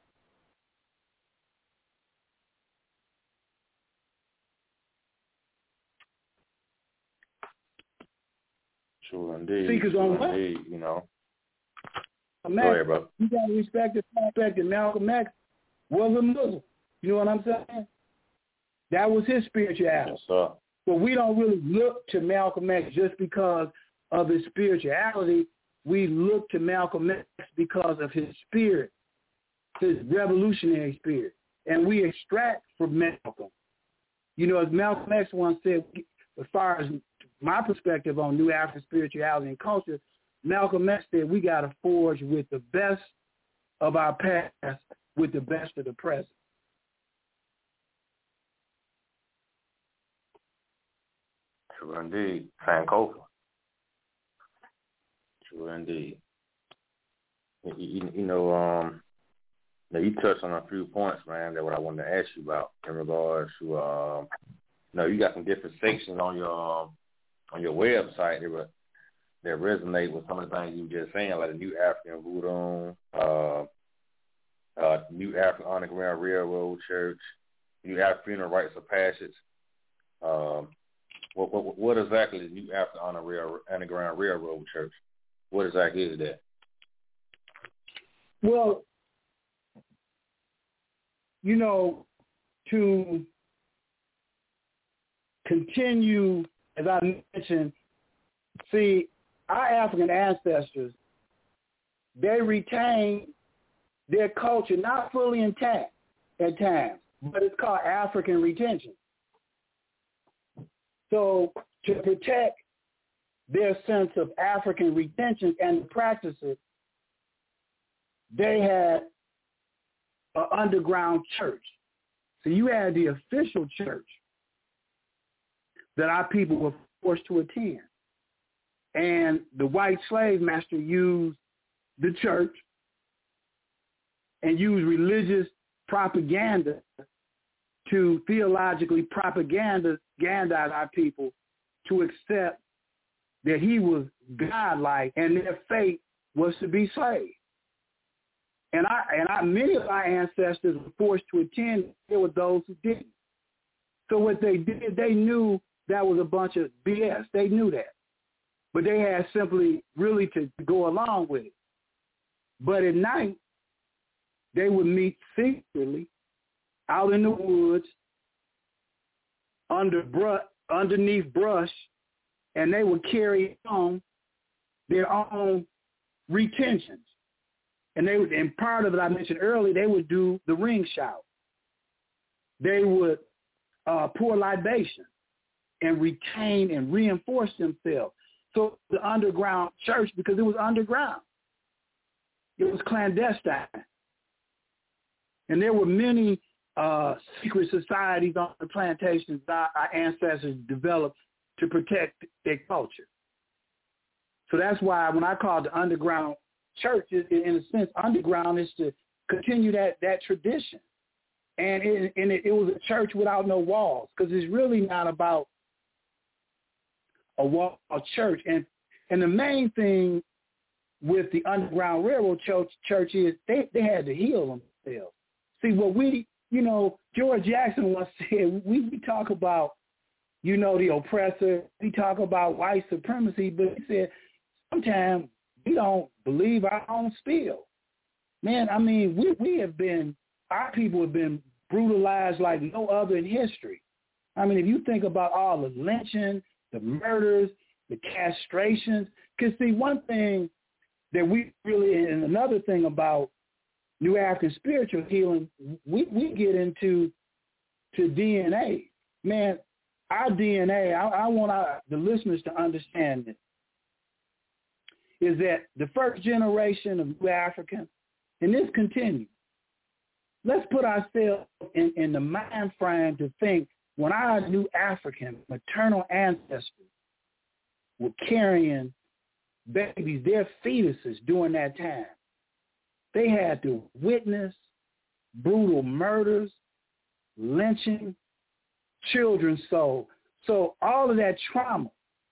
Sure indeed. Because on what? Indeed, you know. Go ahead, bro. You got to respect the fact that Malcolm X was a Muslim. You know what I'm saying? That was his spirituality. Yes, sir. But we don't really look to Malcolm X just because of his spirituality. We look to Malcolm X because of his spirit, his revolutionary spirit. And we extract from Malcolm. You know, as Malcolm X once said, as far as my perspective on New African spirituality and culture, Malcolm X said we got to forge with the best of our past with the best of the present. True indeed. Sankofa. True indeed. You know, you touched on a few points, man, that what I wanted to ask you about in regards to, you know, you got some different sections on your website that resonate with some of the things you were just saying, like the New African Voodoo, New African Underground Railroad Church, New African Funeral Rites of Passage. What exactly is New African Underground Railroad Church? What exactly is that? Well, you know, to continue, as I mentioned, see, our African ancestors, they retain their culture, not fully intact at times, but it's called African retention. So to protect their sense of African retention and the practices, they had an underground church. So you had the official church that our people were forced to attend. And the white slave master used the church and used religious propaganda to theologically propagandize our people to accept that he was godlike and their fate was to be slaves. And many of our ancestors were forced to attend. There were those who didn't. So what they did, they knew that was a bunch of BS. They knew that. But they had simply really to go along with it. But at night, they would meet secretly out in the woods, underneath brush, and they would carry on their own retentions. And part of it I mentioned earlier, they would do the ring shout. They would pour libation and retain and reinforce themselves. So the underground church, because it was underground, it was clandestine. And there were many secret societies on the plantations that our ancestors developed to protect their culture. So that's why when I call it the underground church, in a sense, underground is to continue that tradition. And it was a church without no walls, because it's really not about a wall church. And the main thing with the Underground Railroad church is they had to heal themselves. See, what George Jackson once said, we talk about, the oppressor, we talk about white supremacy, but he said sometimes we don't believe our own spiel. Man, I mean, our people have been brutalized like no other in history. I mean, if you think about all the lynching, the murders, the castrations, because see, one thing that we really, and another thing about New African spiritual healing, we get into DNA. Man, our DNA, I want the listeners to understand this, is that the first generation of New Africans, and this continues, let's put ourselves in the mind frame to think when our New African maternal ancestors were carrying babies, their fetuses during that time, they had to witness brutal murders, lynching, children sold. So all of that trauma,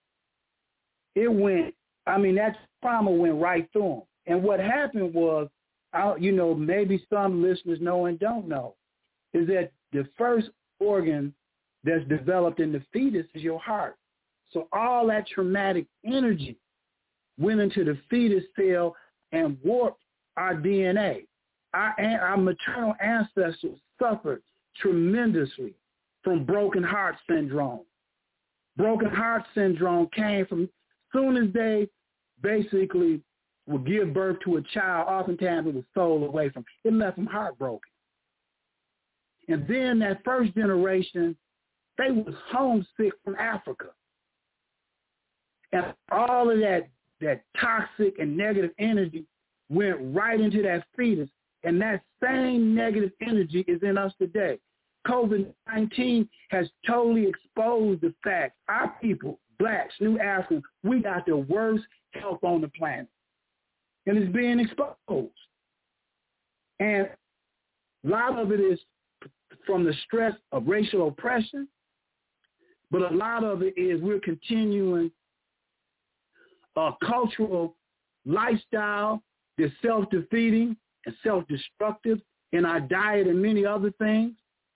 that trauma went right through them. And what happened was, maybe some listeners know and don't know, is that the first organ that's developed in the fetus is your heart. So all that traumatic energy went into the fetus cell and warped our DNA. Our maternal ancestors suffered tremendously from broken heart syndrome. Broken heart syndrome came from soon as they basically would give birth to a child, oftentimes it was sold away from. It left them heartbroken. And then that first generation, they was homesick from Africa. And all of that toxic and negative energy went right into that fetus. And that same negative energy is in us today. COVID-19 has totally exposed the fact our people, blacks, New Africans, we got the worst health on the planet. And it's being exposed. And a lot of it is from the stress of racial oppression, but a lot of it is we're continuing a cultural lifestyle that's self-defeating and self-destructive in our diet and many other things.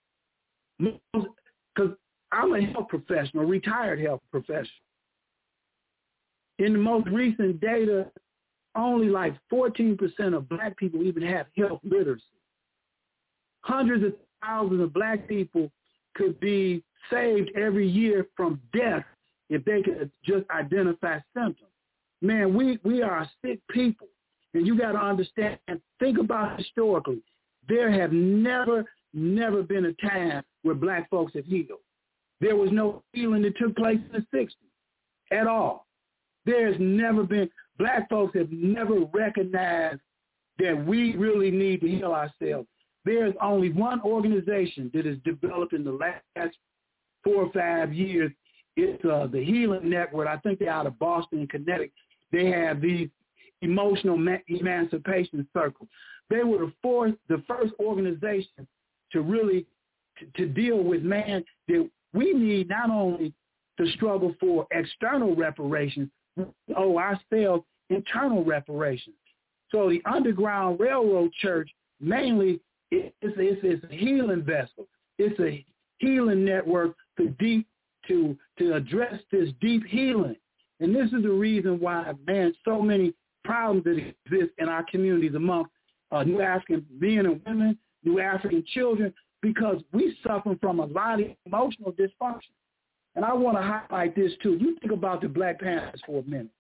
Because I'm a health professional, a retired health professional. In the most recent data, only like 14% of black people even have health literacy. Hundreds of thousands of black people could be saved every year from death if they could just identify symptoms. Man, we are a sick people. And you got to understand, think about historically. There have never been a time where black folks have healed. There was no healing that took place in the 60s at all. There's never been, black folks have never recognized that we really need to heal ourselves. There's only one organization that has developed in the last 4 or 5 years It's the Healing Network. I think they're out of Boston and Connecticut. They have these emotional emancipation circles. They were the first organization to really to deal with, man, that we need not only to struggle for external reparations, we owe ourselves internal reparations. So the Underground Railroad Church mainly it's a healing vessel. It's a healing network to address this deep healing. And this is the reason why, man, so many problems that exist in our communities among New African men and women, New African children, because we suffer from a lot of emotional dysfunction. And I want to highlight this too. You think about the Black Panthers for a minute.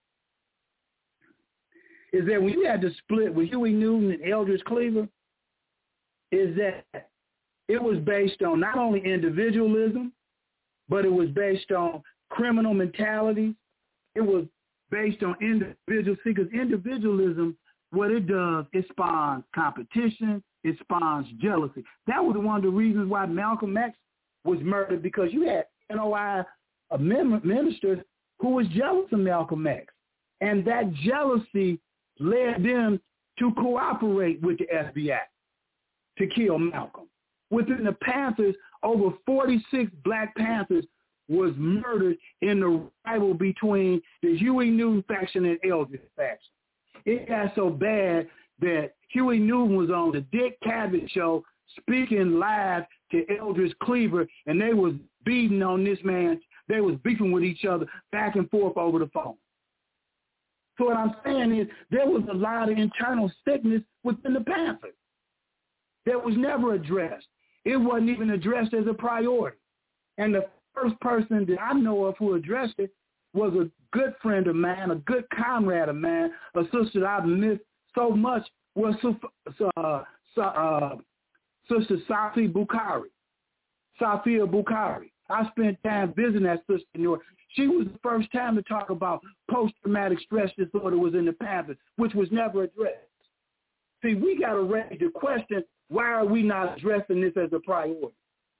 Is that when you had the split with Huey Newton and Eldridge Cleaver, is that it was based on not only individualism, but it was based on criminal mentalities. It was based on individuals, because individualism, what it does, it spawns competition, it spawns jealousy. That was one of the reasons why Malcolm X was murdered, because you had NOI ministers who was jealous of Malcolm X. And that jealousy led them to cooperate with the FBI to kill Malcolm. Within the Panthers, over 46 Black Panthers was murdered in the rival between the Huey Newton faction and Eldridge faction. It got so bad that Huey Newton was on the Dick Cavett show speaking live to Eldridge Cleaver, and they was beating on this man. They was beefing with each other back and forth over the phone. So what I'm saying is there was a lot of internal sickness within the Panthers that was never addressed. It wasn't even addressed as a priority. And the first person that I know of who addressed it was a good friend of mine, a good comrade of mine, a sister that I've missed so much, was Sister Safia Bukhari. I spent time visiting that sister in New York. She was the first time to talk about post-traumatic stress disorder was in the Panthers, which was never addressed. See, we got to raise the question, why are we not addressing this as a priority?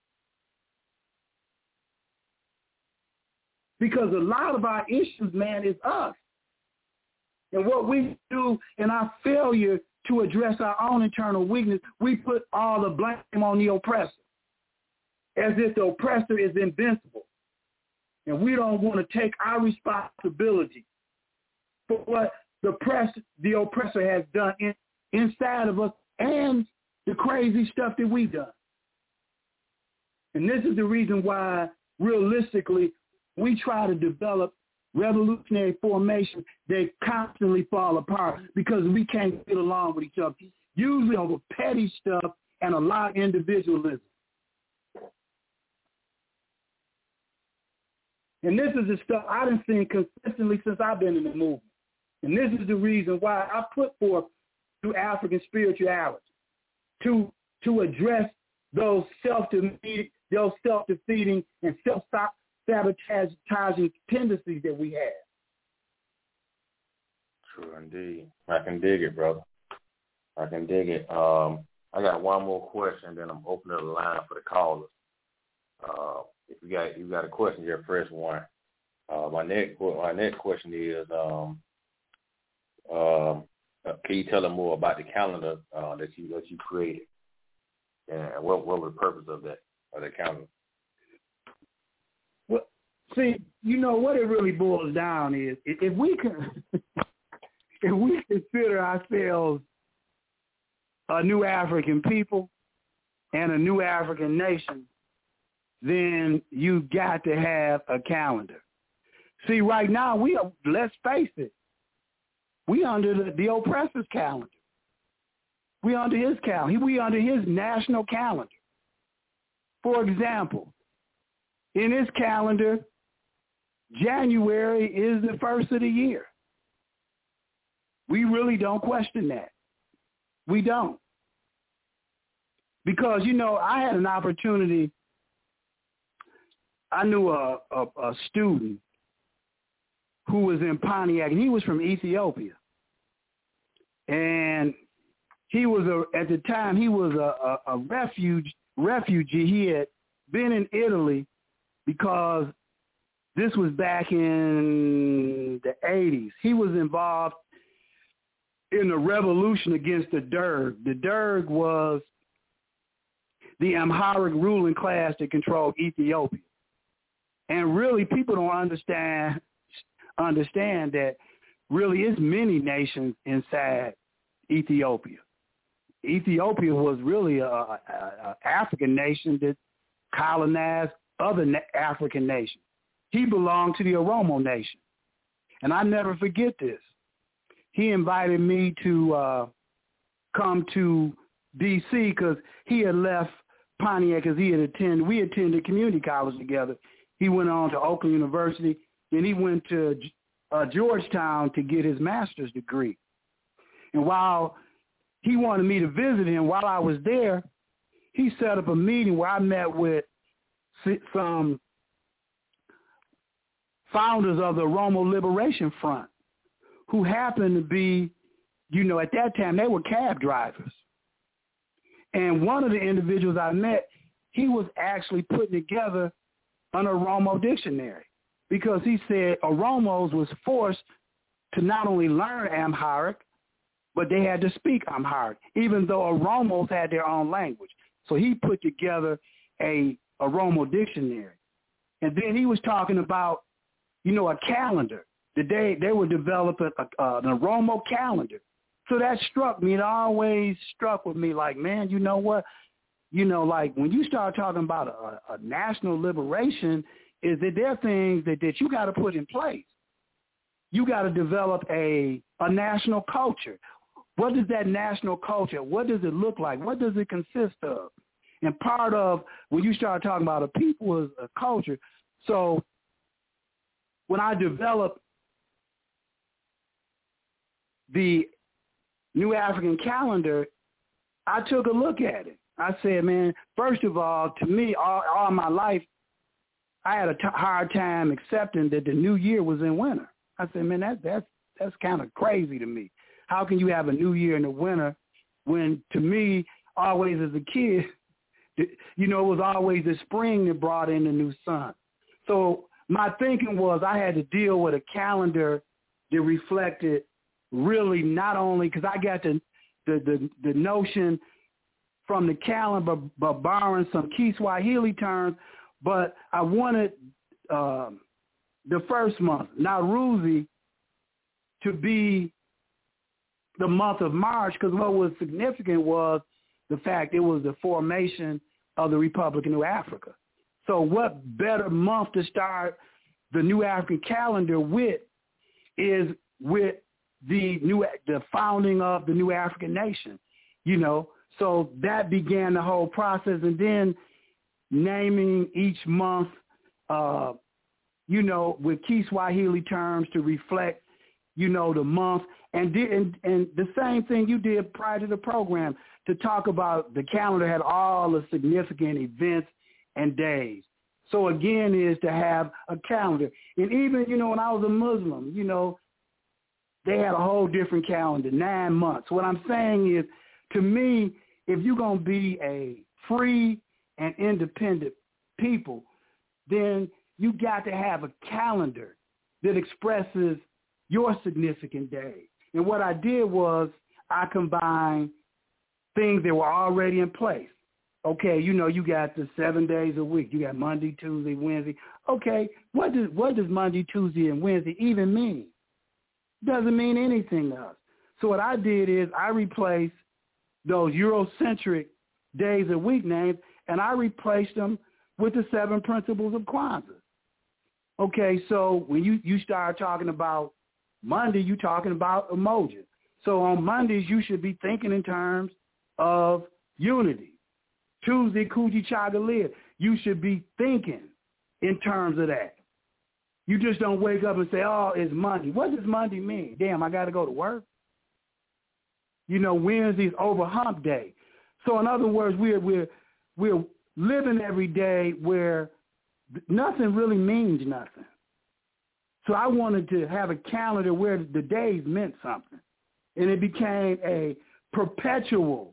Because a lot of our issues, man, is us. And what we do in our failure to address our own internal weakness, we put all the blame on the oppressor, as if the oppressor is invincible. And we don't want to take our responsibility for what the oppressor has done inside of us and the crazy stuff that we've done. And this is the reason why, realistically, we try to develop revolutionary formations that constantly fall apart because we can't get along with each other, usually over petty stuff and a lot of individualism. And this is the stuff I done seen consistently since I've been in the movement. And this is the reason why I put forth through African spirituality to address those self-defeating and self-sabotaging tendencies that we have. True indeed. I can dig it, brother. I can dig it. I got one more question, then I'm opening the line for the callers. If you got a question, just press one. My next question is, can you tell them more about the calendar that you created, and what was the purpose of the calendar? Well, see, you know what it really boils down is if we consider ourselves a new African people and a new African nation, then you got to have a calendar. See, right now, let's face it, we under the oppressor's calendar. We under his calendar. We under his national calendar. For example, in his calendar, January is the first of the year. We really don't question that. We don't. Because, I had an opportunity. I knew a student who was in Pontiac, and he was from Ethiopia. And he was at the time he was a refugee. He had been in Italy because This was back in the 80s. He was involved in the revolution against the Derg. The Derg was the Amharic ruling class that controlled Ethiopia. And really, people don't understand that really it's many nations inside Ethiopia. Ethiopia was really a African nation that colonized other African nations. He belonged to the Oromo nation. And I never forget this. He invited me to come to D.C. because he had left Pontiac because we attended community college together. He went on to Oakland University, then he went to Georgetown to get his master's degree. And while he wanted me to visit him, while I was there, he set up a meeting where I met with some founders of the Oromo Liberation Front who happened to be, at that time, they were cab drivers. And one of the individuals I met, he was actually putting together an Oromo dictionary because he said Oromos was forced to not only learn Amharic, but they had to speak Amharic, even though Oromos had their own language. So he put together a Oromo dictionary. And then he was talking about, a calendar. They were developing an Oromo calendar. So that struck me. It always struck with me like, man, you know what? Like when you start talking about a national liberation, is that there are things that you got to put in place. You got to develop a national culture. What is that national culture? What does it look like? What does it consist of? And part of when you start talking about a people is a culture. So when I developed the New African Calendar, I took a look at it. I said, man, first of all, to me, all my life, I had a hard time accepting that the new year was in winter. I said, man, that's kind of crazy to me. How can you have a new year in the winter when, to me, always as a kid, it was always the spring that brought in the new sun. So my thinking was I had to deal with a calendar that reflected really not only, because I got the notion from the calendar, but borrowing some Kiswahili terms, but I wanted the first month, Nowruzi, to be the month of March, because what was significant was the fact it was the formation of the Republic of New Africa. So what better month to start the New African calendar with is with the founding of the New African nation, So that began the whole process, and then naming each month, with Kiswahili terms to reflect, the month, and the same thing you did prior to the program to talk about the calendar had all the significant events and days. So again, is to have a calendar, and even when I was a Muslim, they had a whole different calendar, 9 months. What I'm saying is, to me, if you're going to be a free and independent people, then you got to have a calendar that expresses your significant day. And what I did was I combined things that were already in place. Okay, you got the 7 days a week. You got Monday, Tuesday, Wednesday. Okay, what does Monday, Tuesday, and Wednesday even mean? Doesn't mean anything to us. So what I did is I replaced those Eurocentric days a week names, and I replaced them with the 7 principles of Kwanzaa. Okay, so when you start talking about Monday, you're talking about emoji. So on Mondays, you should be thinking in terms of unity. Tuesday, Kujichagulia, you should be thinking in terms of that. You just don't wake up and say, oh, it's Monday. What does Monday mean? Damn, I got to go to work. Wednesday's over hump day. So in other words, we're living every day where nothing really means nothing. So I wanted to have a calendar where the days meant something. And it became a perpetual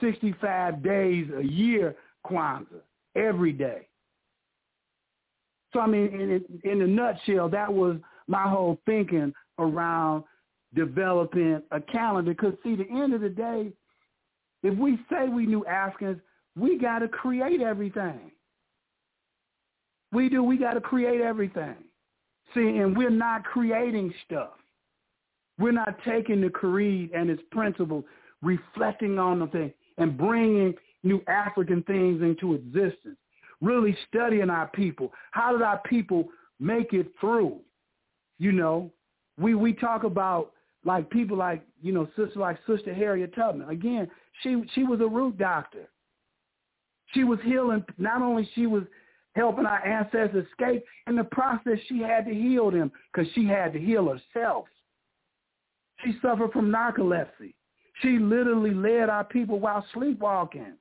365 days a year Kwanzaa, every day. So, I mean, in a nutshell, that was my whole thinking around developing a calendar. Because, see, at the end of the day, if we say we New Africans, we got to create everything. We do. We got to create everything. See, and we're not creating stuff. We're not taking the creed and its principles, reflecting on the thing, and bringing New African things into existence. Really studying our people. How did our people make it through? You know, we talk about like people like, you know, Sister Harriet Tubman. Again, she was a root doctor. She was healing. Not only she was helping our ancestors escape, in the process she had to heal them because she had to heal herself. She suffered from narcolepsy. She literally led our people while sleepwalking.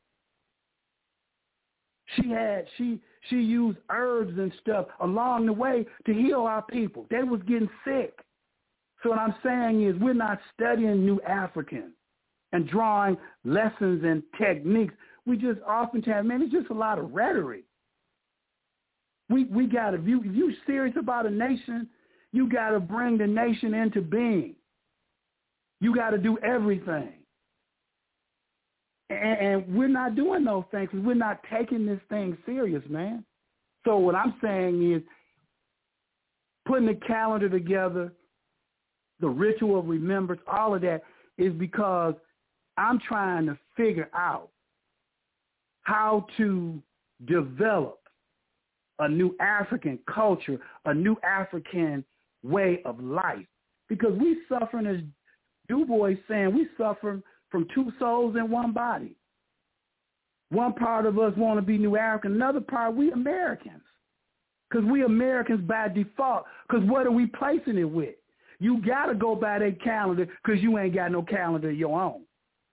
She used herbs and stuff along the way to heal our people. They was getting sick. So what I'm saying is we're not studying New Africans and drawing lessons and techniques. We just oftentimes, man, it's just a lot of rhetoric. We got to, if you serious about a nation, you got to bring the nation into being. You got to do everything. And we're not doing those things because we're not taking this thing serious, man. So what I'm saying is putting the calendar together, the ritual of remembrance, all of that is because I'm trying to figure out how to develop a new African culture, a new African way of life. Because we suffering, as Du Bois saying, we suffer from two souls in one body. One part of us want to be New African, another part we Americans. Because we Americans by default, because what are we placing it with? You got to go by that calendar because you ain't got no calendar of your own.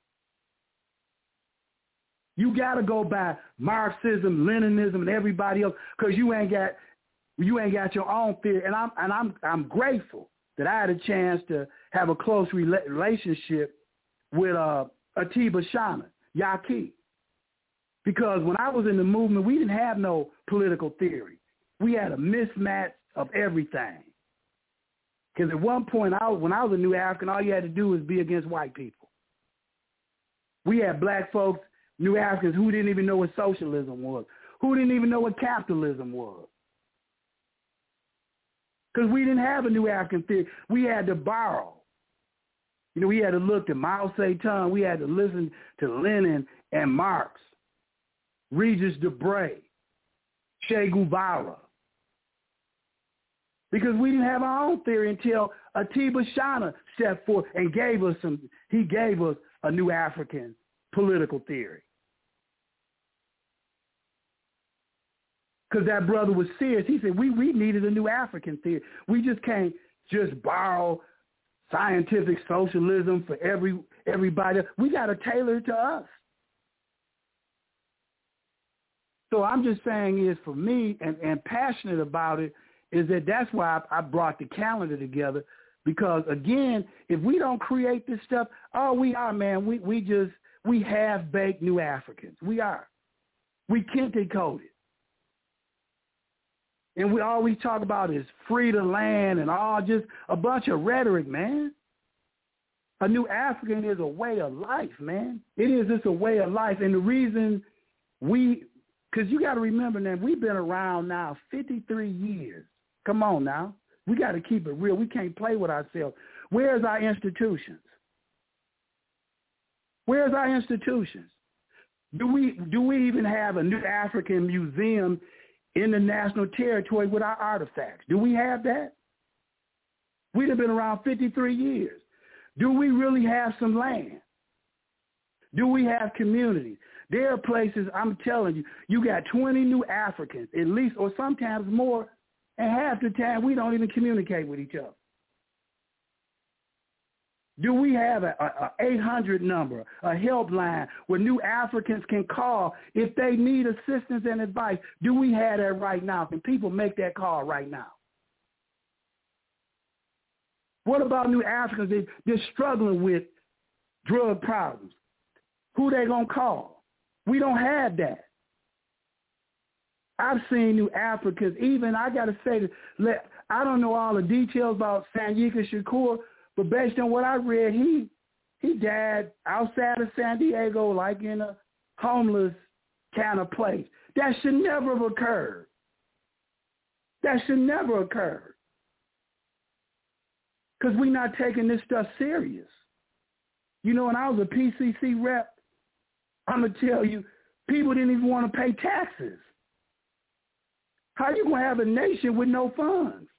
You got to go by Marxism, Leninism, and everybody else because you ain't got your own theory. And I'm grateful that I had a chance to have a close relationship with Atiba Shana, Yaqui. Because when I was in the movement, we didn't have no political theory. We had a mismatch of everything. Because at one point, when I was a New African, all you had to do was be against white people. We had black folks, New Africans, who didn't even know what socialism was, who didn't even know what capitalism was. Because we didn't have a New African theory. We had to borrow. You know, we had to look to Mao Zedong. We had to listen to Lenin and Marx, Regis Debray, Che Guevara. Because we didn't have our own theory until Atiba Shana stepped forth and gave us a New African political theory. Because that brother was serious. He said, we needed a New African theory. We just can't just borrow scientific socialism for everybody. We got to tailor it to us. So I'm just saying is for me, and passionate about it, is that's why I brought the calendar together. Because, again, if we don't create this stuff, we are, man. We half-baked New Africans. We are. We can't decode it. And we always talk about is free to land and all just a bunch of rhetoric, man. A New African is a way of life, man. It is just a way of life. And the reason because you got to remember now, we've been around now 53 years. Come on now. We got to keep it real. We can't play with ourselves. Where's our institutions? Where's our institutions? Do we even have a New African museum in the national territory with our artifacts? Do we have that? We've been around 53 years. Do we really have some land? Do we have communities? There are places, I'm telling you, you got 20 New Africans, at least, or sometimes more, and half the time we don't even communicate with each other. Do we have a 800 number, a helpline where New Africans can call if they need assistance and advice? Do we have that right now? Can people make that call right now? What about New Africans? They're struggling with drug problems. Who they going to call? We don't have that. I've seen New Africans. Even I got to say that I don't know all the details about Sanyika Shakur, but based on what I read, he died outside of San Diego, like in a homeless kind of place. That should never have occurred. That should never occur. Because we're not taking this stuff serious. You know, when I was a PCC rep, I'm going to tell you, people didn't even want to pay taxes. How you going to have a nation with no funds?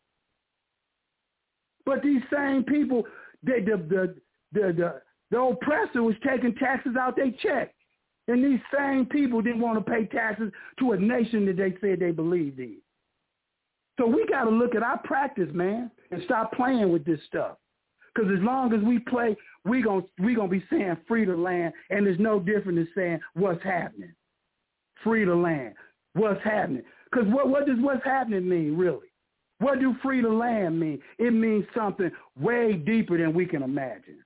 But these same people, the oppressor was taking taxes out their check. And these same people didn't want to pay taxes to a nation that they said they believed in. So we got to look at our practice, man, and stop playing with this stuff. Because as long as we play, we gonna be saying free the land, and there's no different than saying what's happening. Free the land. What's happening? Because what does what's happening mean, really? What do free the land mean? It means something way deeper than we can imagine.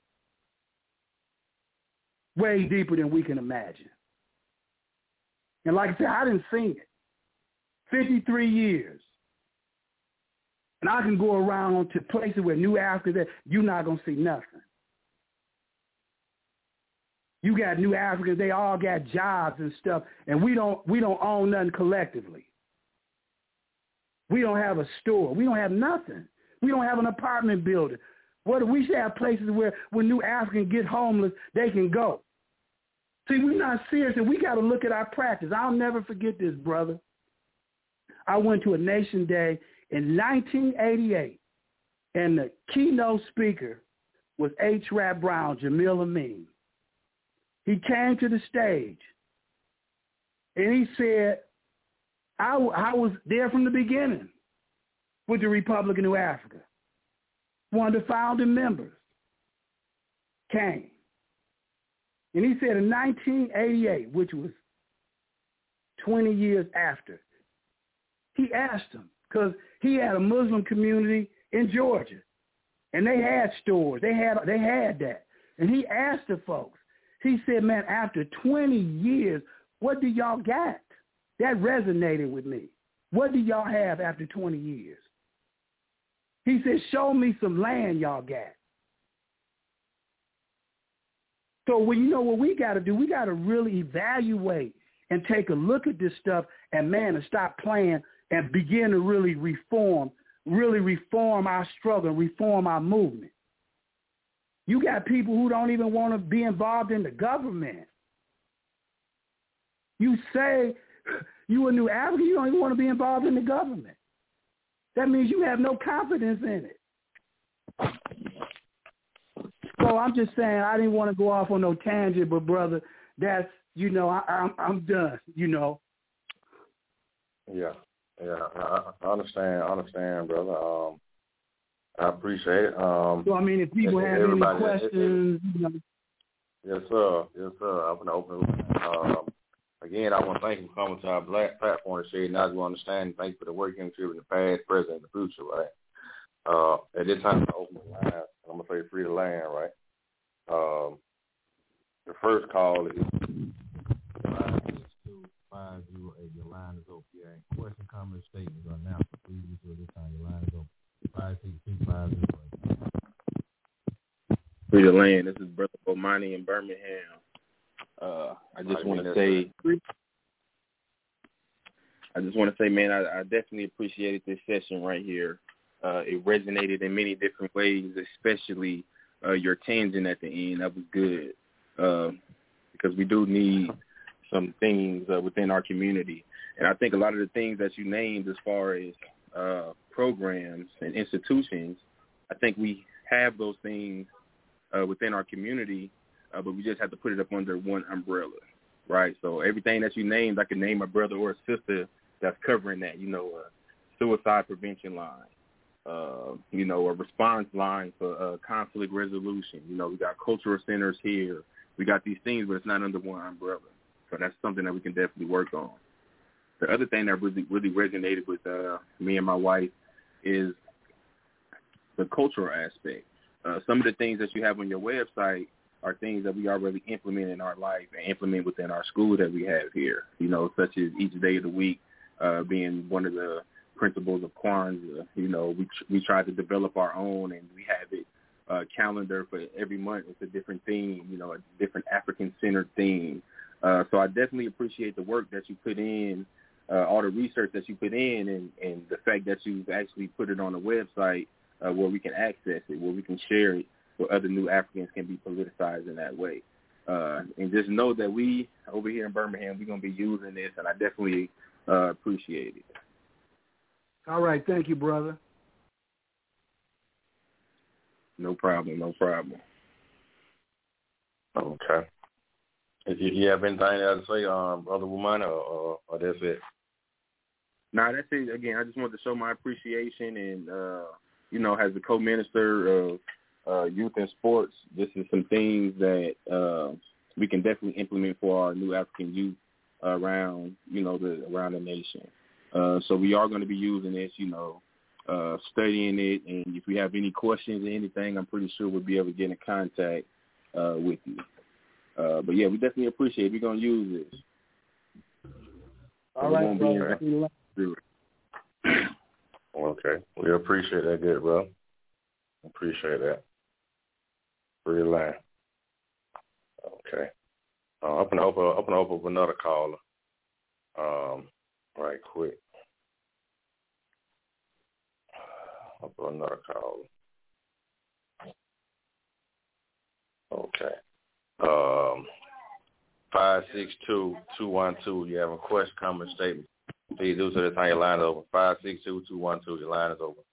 Way deeper than we can imagine. And like I said, I didn't see it. 53 years. And I can go around to places where New Africa that you're not going to see nothing. You got New Africans, they all got jobs and stuff, and we don't own nothing collectively. We don't have a store. We don't have nothing. We don't have an apartment building. We should have places where when New Africans get homeless, they can go. See, we're not serious, and we got to look at our practice. I'll never forget this, brother. I went to a Nation Day in 1988, and the keynote speaker was H. Rap Brown, Jamil Amin. He came to the stage, and he said, I was there from the beginning with the Republic of New Africa. One of the founding members came. And he said in 1988, which was 20 years after, he asked him, because he had a Muslim community in Georgia, and they had stores. They had that. And he asked the folks, he said, man, after 20 years, what do y'all got? That resonated with me. What do y'all have after 20 years? He said, show me some land y'all got. So when you know what we got to do, we got to really evaluate and take a look at this stuff and stop playing and begin to really reform our struggle, reform our movement. You got people who don't even want to be involved in the government. You say you a New African, you don't even want to be involved in the government. That means you have no confidence in it. So I'm just saying, I didn't want to go off on no tangent, but brother, that's, I'm done, Yeah, I understand, brother. I appreciate it. So, if people have any questions, Yes, sir. I'm going to open it. Again, I want to thank you for coming to our Black platform and sharing knowledge. We understand. Thank you for the work you contribute in the past, present, and the future, right? At this time, I open the line. I'm going to say free the land, right? The first call is 528. Your line is open. Yeah. Question, comment, statements are now. Please use this time. Your line is open. 562-508. Free the land. This is Brother Bomani in Birmingham. I just want to say, man, I definitely appreciated this session right here. It resonated in many different ways, especially your tangent at the end. That was good because we do need some things within our community. And I think a lot of the things that you named as far as programs and institutions, I think we have those things within our community, but we just have to put it up under one umbrella, right? So everything that you named, I can name a brother or a sister that's covering that, a suicide prevention line, a response line for conflict resolution. We got cultural centers here. We got these things, but it's not under one umbrella. So that's something that we can definitely work on. The other thing that really resonated with me and my wife is the cultural aspect. Some of the things that you have on your website are things that we already implement in our life and implement within our school that we have here, such as each day of the week, being one of the principles of Kwanzaa. You know, we try to develop our own, and we have it calendar for every month. It's a different theme, you know, a different African-centered theme. So I definitely appreciate the work that you put in, all the research that you put in, and the fact that you've actually put it on a website where we can access it, where we can share it, where other new Africans can be politicized in that way. And just know that we, over here in Birmingham, we're going to be using this, and I definitely appreciate it. All right. Thank you, brother. No problem. Okay. If you have anything else to say, Brother Woman, or that's it? Nah, that's it. Again, I just wanted to show my appreciation, and, you know, as the co-minister of youth and sports, this is some things that we can definitely implement for our new African youth around, you know, around the nation. So we are going to be using this, you know, studying it, and if we have any questions or anything, I'm pretty sure we'll be able to get in contact with you. But yeah, we definitely appreciate it. We're going to use this. All right, brother. Okay. We appreciate that, good, bro. Appreciate that. Free line. Okay. I'm gonna open up another caller. Right quick. Open another caller. Okay. 562-212. You have a question, comment, statement. Please do so. This time your line is open. 562-212. Your line is open.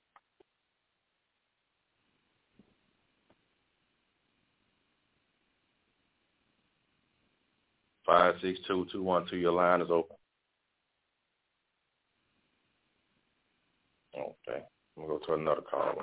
Five 62212. Your line is open. Okay, we'll go to another caller.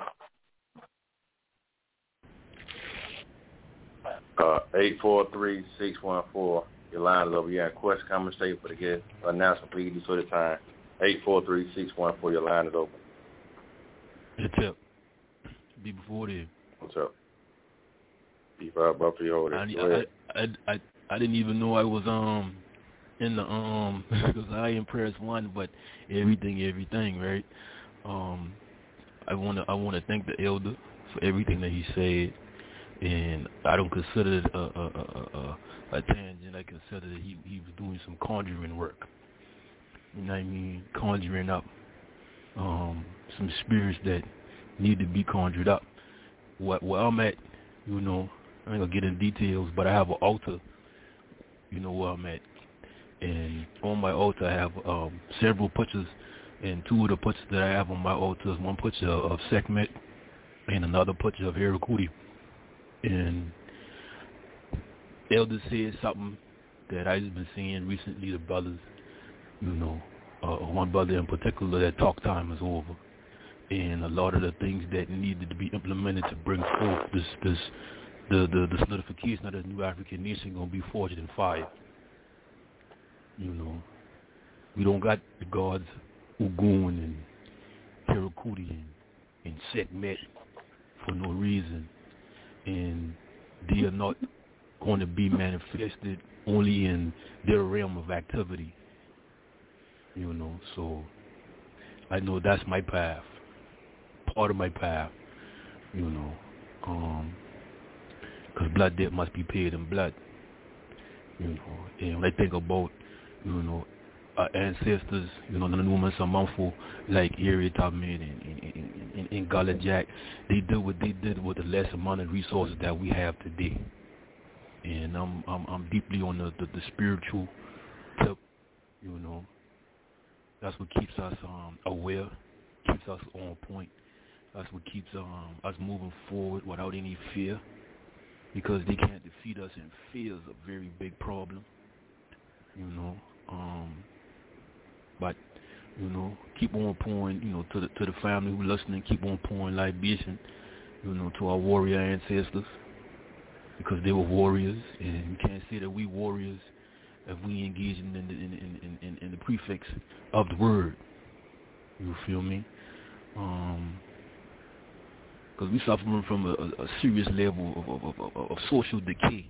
843-614. Your line is over. You have a question, comment, statement for the guest. Announcement, please do so this time. 843-614. Your line is open. What's up? Be before then. What's up? Be right up to your I didn't even know I was in the because I am press one, but everything, right? I wanna thank the elder for everything that he said, and I don't consider it a tangent. I consider that he was doing some conjuring work. You know what I mean? Conjuring up some spirits that need to be conjured up. Where I'm at, you know, I ain't gonna get in details, but I have an altar. You know where I'm at, and on my altar I have several pictures, and two of the pictures that I have on my altar is one picture of Sekhmet and another picture of Heracudi. And Elder said something that I've been seeing recently. The brothers, you know, one brother in particular, that talk time is over, and a lot of the things that needed to be implemented to bring forth the solidification of the new African nation gonna be forged in fire. You know, we don't got the gods Ogun and Heracudi and Sekhmet for no reason, and they are not going to be manifested only in their realm of activity. You know, so I know that's my path, part of my path. You know, because blood debt must be paid in blood, you know. And when I think about, you know, our ancestors, you know, the Newman Samanfo, like Erie Tubman and Gullah Jack, they did what they did with the less amount of resources that we have today. And I'm deeply on the spiritual tip, you know. That's what keeps us aware, keeps us on point. That's what keeps us moving forward without any fear. Because they can't defeat us, and fear is a very big problem, you know. But you know, keep on pouring, you know, to the family who listening. Keep on pouring libation, you know, to our warrior ancestors, because they were warriors, and you can't say that we warriors if we engage in the prefix of the word. You feel me? Because we suffering from a serious level of social decay.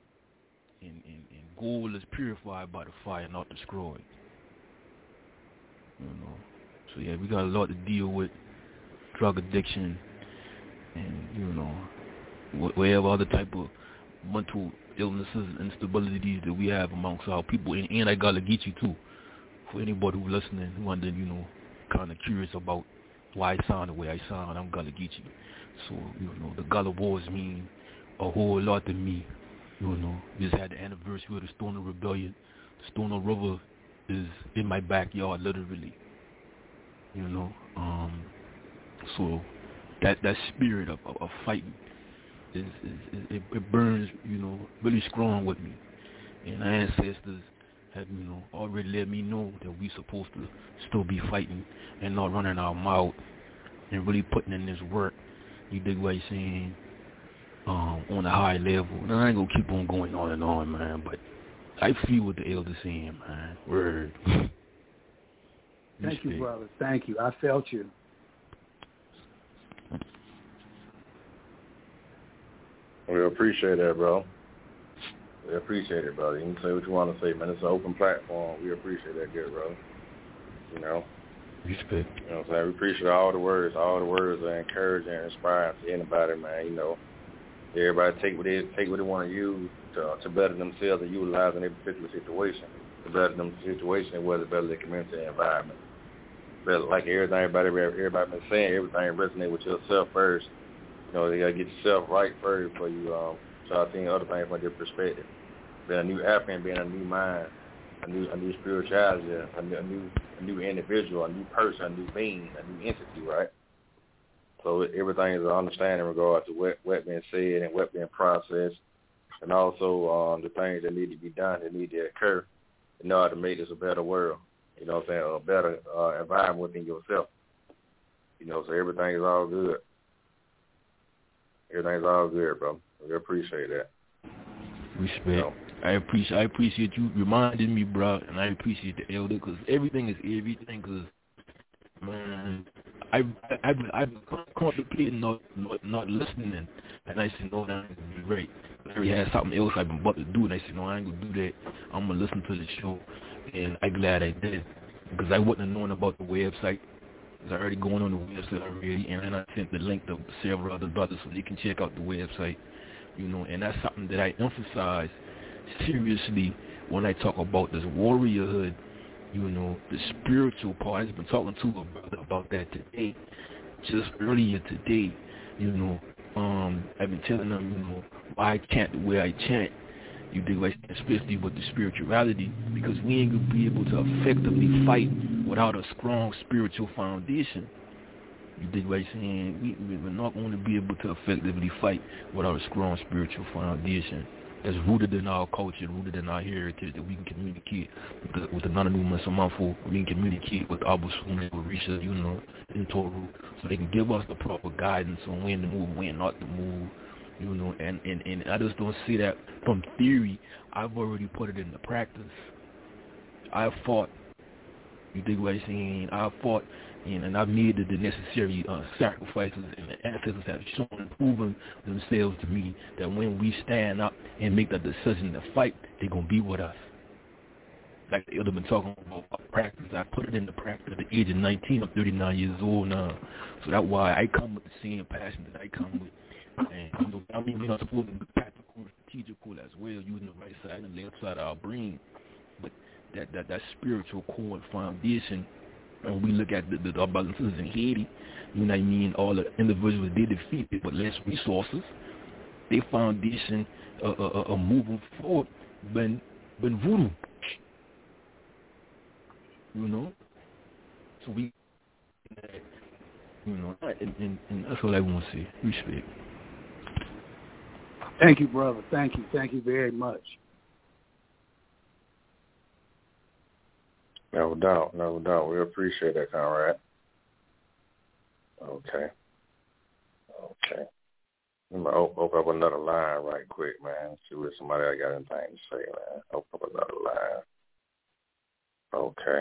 And gold is purified by the fire, not destroyed. you know. So yeah, we got a lot to deal with, drug addiction, and you know, whatever other type of mental illnesses and instabilities that we have amongst our people, and I gotta get you too. For anybody who's listening, who wonder, you know, kind of curious about why I sound the way I sound, I'm Gullah Geechee. So, you know, the Gullah Wars mean a whole lot to me. You know, we just had the anniversary of the Stoner Rebellion. The Stoner River is in my backyard, literally. You know, so that spirit of fighting it burns, you know, really strong with me. And our ancestors have, you know, already let me know that we supposed to still be fighting and not running our mouth and really putting in this work. You dig what I'm saying? On a high level. And I ain't gonna keep on going on and on, man, but I feel what the elders saying, man. Word. Thank you, brother. Thank you. I felt you. We appreciate that, bro. We appreciate it, brother. You can say what you want to say, man. It's an open platform. We appreciate that, good, brother. You know? Respect. You know what I'm saying? We appreciate all the words. All the words are encouraging and inspiring to anybody, man. You know, everybody take what they want to use to better themselves and utilize in their particular situation. To better them situation, whether better their community and environment. But like everybody been saying, everything resonate with yourself first. You know, you gotta get yourself right first before you start seeing other things from a different perspective. Being a new African, being a new mind, a new spirituality, a new individual, a new person, a new being, a new entity, right? So everything is an understanding in regard to what being said and what being processed, and also the things that need to be done, that need to occur in order to make this a better world. You know what I'm saying? A better environment within yourself. You know, so everything is all good. Everything's all good, bro. We appreciate that. Respect. You know? I appreciate you reminding me, bro, and I appreciate the elder, because everything is everything. Because man, I've been contemplating not listening, and I said, no, that ain't gonna be great. Larry had something else I've been about to do, and I said, no, I ain't gonna do that. I'm gonna listen to the show, and I'm glad I did, because I wouldn't have known about the website. It's already going on the website already, and then I sent the link to several other brothers so they can check out the website, you know, and that's something that I emphasize seriously when I talk about this warriorhood, you know, the spiritual part. I've been talking to a brother about that today, just earlier today, you know. I've been telling them, you know, why I chant the way I chant, you dig, like, especially with the spirituality, because we ain't going to be able to effectively fight without a strong spiritual foundation. You dig what I'm saying? We're not going to be able to effectively fight without a strong spiritual foundation that's rooted in our culture, rooted in our heritage, that we can communicate with the Nananuman Samanfo, we can communicate with Abu Sune, with Risha, you know, in Toru, so they can give us the proper guidance on when to move, when not to move, you know, and I just don't see that from theory. I've already put it into practice. I fought, you dig what I'm saying? I fought, and I've made the necessary sacrifices, and the ancestors have shown and proven themselves to me that when we stand up and make the decision to fight, they're going to be with us. Like the elder been talking about practice, I put it into practice at the age of 19. I'm 39 years old now. So that's why I come with the same passion that I come with. And you know, I mean, we're not supposed to be practical and strategical as well, using the right side and the left side of our brain. But that spiritual core and foundation, and we look at our brothers and sisters in Haiti, you know what I mean, all the individuals they defeated with less resources, their foundation moving forward been voodoo. You know? So we, you know, and that's all I want to say. Respect. Thank you, brother. Thank you. Thank you very much. No doubt. We appreciate that, Conrad. Okay. I'm going to open up another line right quick, man. See what somebody else got anything to say, man. Open up another line. Okay.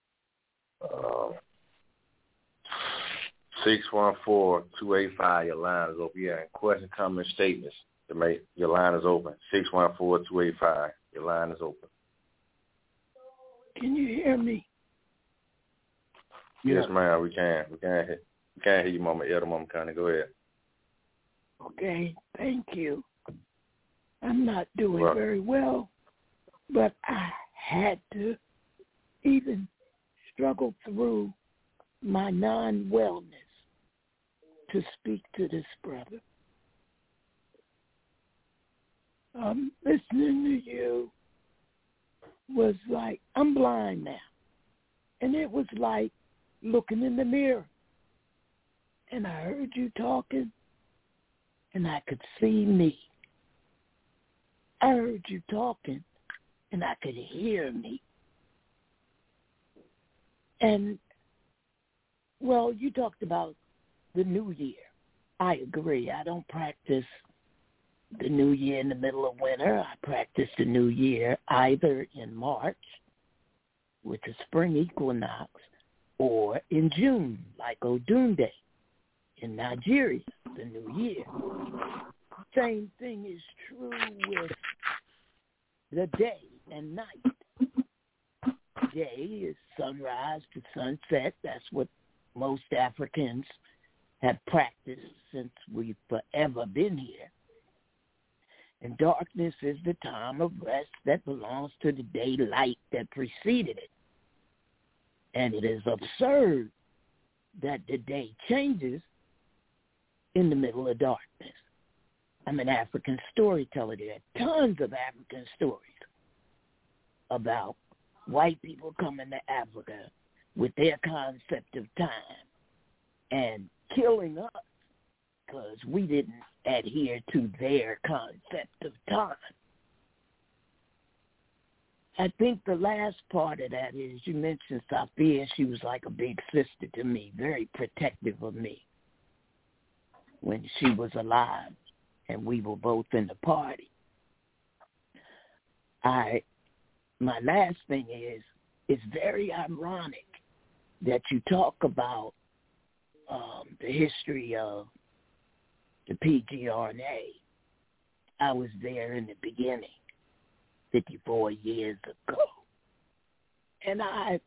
614-285, your line is open. Yeah, question, comment, statements. Your line is open. 614-285, your line is open. Can you hear me? Yes, ma'am. We can hear you, Mama Elder, Mama Connie. Go ahead. Okay, thank you. I'm not doing very well, but I had to even struggle through my non-wellness to speak to this brother. Listening to you was like, I'm blind now. And it was like looking in the mirror. And I heard you talking, and I could see me. I heard you talking, and I could hear me. And, well, you talked about the new year. I agree. I don't practice the new year in the middle of winter. I practice the new year either in March with the spring equinox or in June, like Odunde in Nigeria, the new year. Same thing is true with the day and night. Day is sunrise to sunset. That's what most Africans have practiced since we've forever been here. And darkness is the time of rest that belongs to the daylight that preceded it. And it is absurd that the day changes in the middle of darkness. I'm an African storyteller. There are tons of African stories about white people coming to Africa with their concept of time and killing us because we didn't adhere to their concept of time. I think the last part of that is you mentioned Sophia. She was like a big sister to me, very protective of me when she was alive and we were both in the party. My last thing is, it's very ironic that you talk about the history of the PGRNA. I was there in the beginning, 54 years ago. And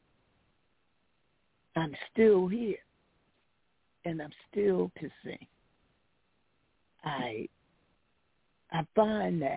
I'm still here. And I'm still to sing. I find that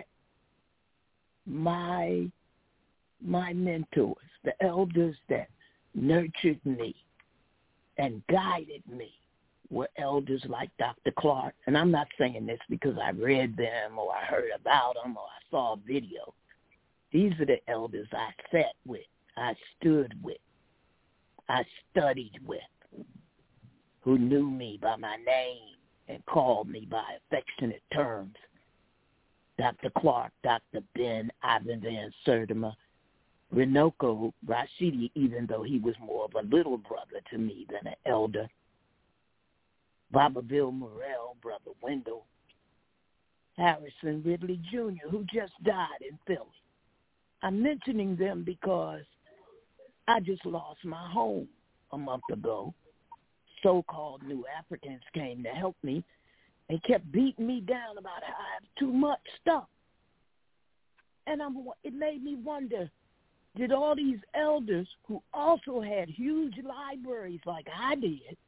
my mentors, the elders that nurtured me and guided me, were elders like Dr. Clark. And I'm not saying this because I read them or I heard about them or I saw a video. These are the elders I sat with, I stood with, I studied with, who knew me by my name and called me by affectionate terms. Dr. Clark, Dr. Ben, Ivan Van Sertima, Renoko Rashidi, even though he was more of a little brother to me than an elder, Baba Bill Morrell, Brother Wendell, Harrison Ridley Jr., who just died in Philly. I'm mentioning them because I just lost my home a month ago. So-called New Africans came to help me and kept beating me down about how I have too much stuff. And it made me wonder, did all these elders who also had huge libraries like I did,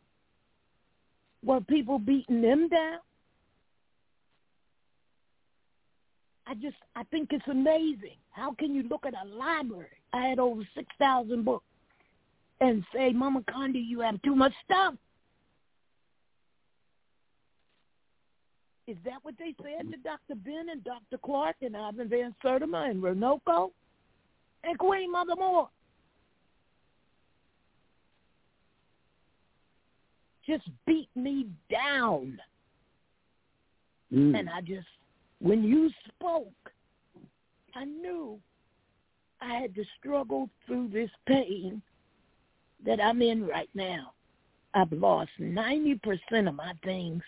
were people beating them down? I think it's amazing. How can you look at a library? I had over 6,000 books and say, Mama Condi, you have too much stuff. Is that what they said to Dr. Ben and Dr. Clark and Ivan Van Sertima and Renoko and Queen Mother Moore? Just beat me down. And when you spoke, I knew I had to struggle through this pain that I'm in right now. I've lost 90% of my things.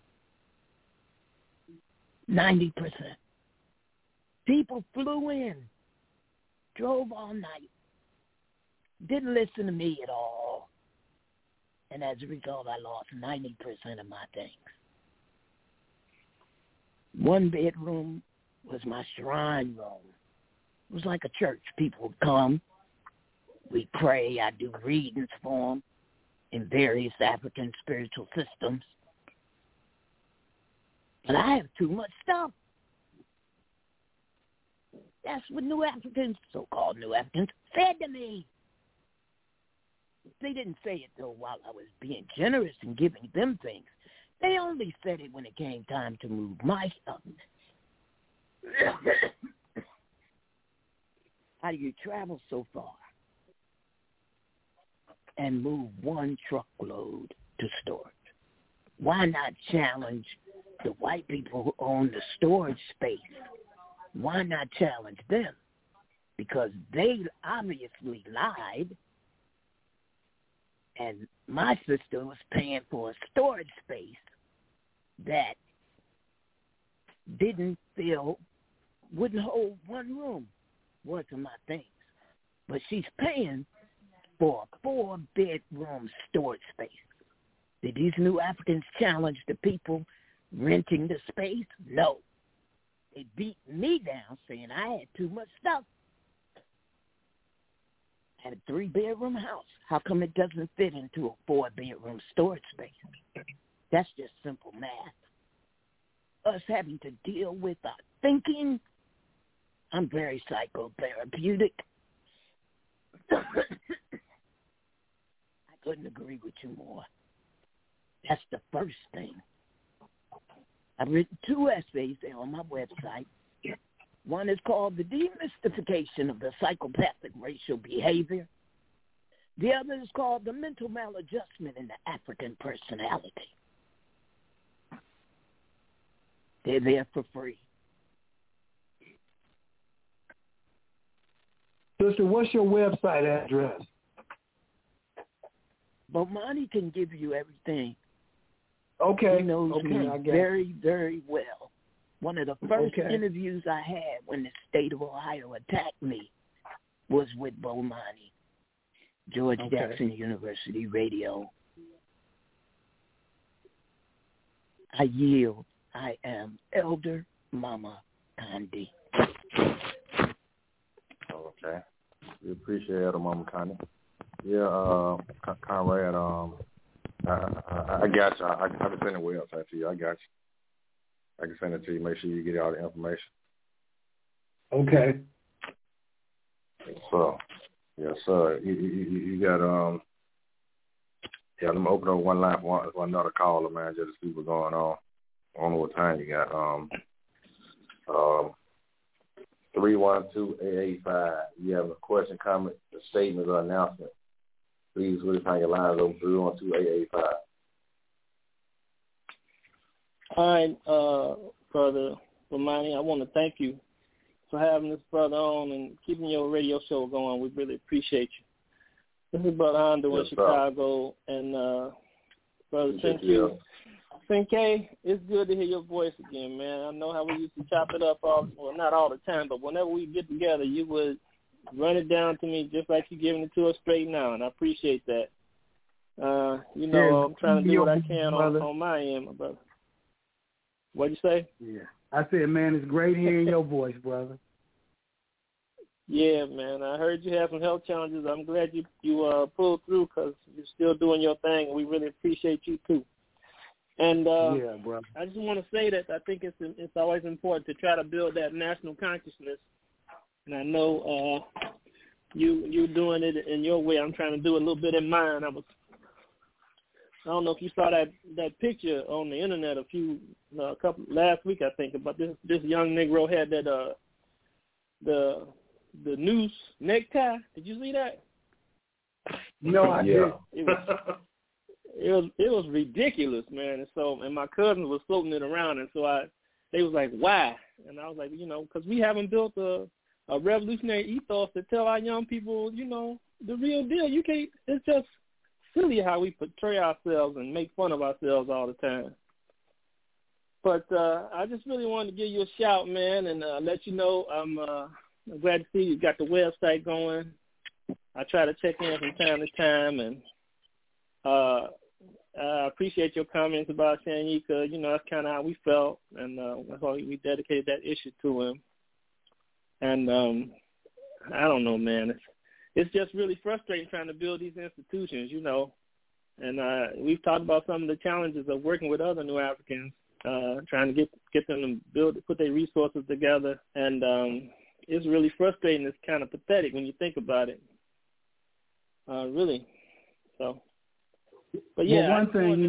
90%. People flew in, drove all night, didn't listen to me at all. And as a result, I lost 90% of my things. One bedroom was my shrine room. It was like a church. People would come. We'd pray. I'd do readings for them. in various African spiritual systems. But I have too much stuff. That's what New Africans, so-called New Africans, said to me. They didn't say it, though, while I was being generous and giving them things. They only said it when it came time to move my stuff. How do you travel so far and move one truckload to storage? Why not challenge the white people who own the storage space? Why not challenge them? Because they obviously lied, and my sister was paying for a storage space that wouldn't hold one room worth of my things. But she's paying for a 4-bedroom storage space. Did these New Africans challenge the people renting the space? No. They beat me down saying I had too much stuff. I had a 3-bedroom house. How come it doesn't fit into a 4-bedroom storage space? That's just simple math. Us having to deal with our thinking. I'm very psychotherapeutic. I couldn't agree with you more. That's the first thing. I've written 2 essays there on my website. One is called The Demystification of the Psychopathic Racial Behavior. The other is called The Mental Maladjustment in the African Personality. They're there for free. Sister, what's your website address? Bomani can give you everything. Okay. He knows me very, very well. One of the first interviews I had when the state of Ohio attacked me was with Bomani, George Jackson University Radio. I yield. I am Elder Mama Condi. Okay. We appreciate Elder Mama Condi. Yeah, Conrad, I got you. I can send a website to you. I got you. I can send it to you. Make sure you get all the information. Okay. So, yes, sir. You got let me open up one line for another caller, man, just to see what's going on. I don't know what time you got. 312-885. You have a question, comment, a statement, or announcement. Please, with time your line is open. 312-885. All right, Brother Bomani, I want to thank you for having this brother on and keeping your radio show going. We really appreciate you. This is Brother Hondo in Chicago, and Brother Senke. Senke, it's good to hear your voice again, man. I know how we used to chop it up, not all the time, but whenever we get together, you would run it down to me just like you're giving it to us straight now, and I appreciate that. I'm trying to do what I can on my end, my brother. What'd you say? Yeah. I said, man, it's great hearing your voice, brother. Yeah, man. I heard you have some health challenges. I'm glad you pulled through because you're still doing your thing, and we really appreciate you, too. And yeah, brother. I just want to say that I think it's always important to try to build that national consciousness. And I know you're doing it in your way. I'm trying to do a little bit in mine. I don't know if you saw that picture on the internet last week, I think, about this young Negro had that the noose necktie. Did you see that? No, I didn't. It was ridiculous, man. And my cousins was floating it around, and so they was like, why? And I was like, because we haven't built a revolutionary ethos to tell our young people, the real deal. You can't. It's just silly how we portray ourselves and make fun of ourselves all the time. But I just really wanted to give you a shout, man, and let you know I'm glad to see you got the website going. I try to check in from time to time, and I appreciate your comments about Shanyika. That's kind of how we felt, and that's why we dedicated that issue to him. And I don't know, man. It's just really frustrating trying to build these institutions, And we've talked about some of the challenges of working with other New Africans, trying to get them to put their resources together. And it's really frustrating. It's kind of pathetic when you think about it. Really. So, but yeah. Well, one thing,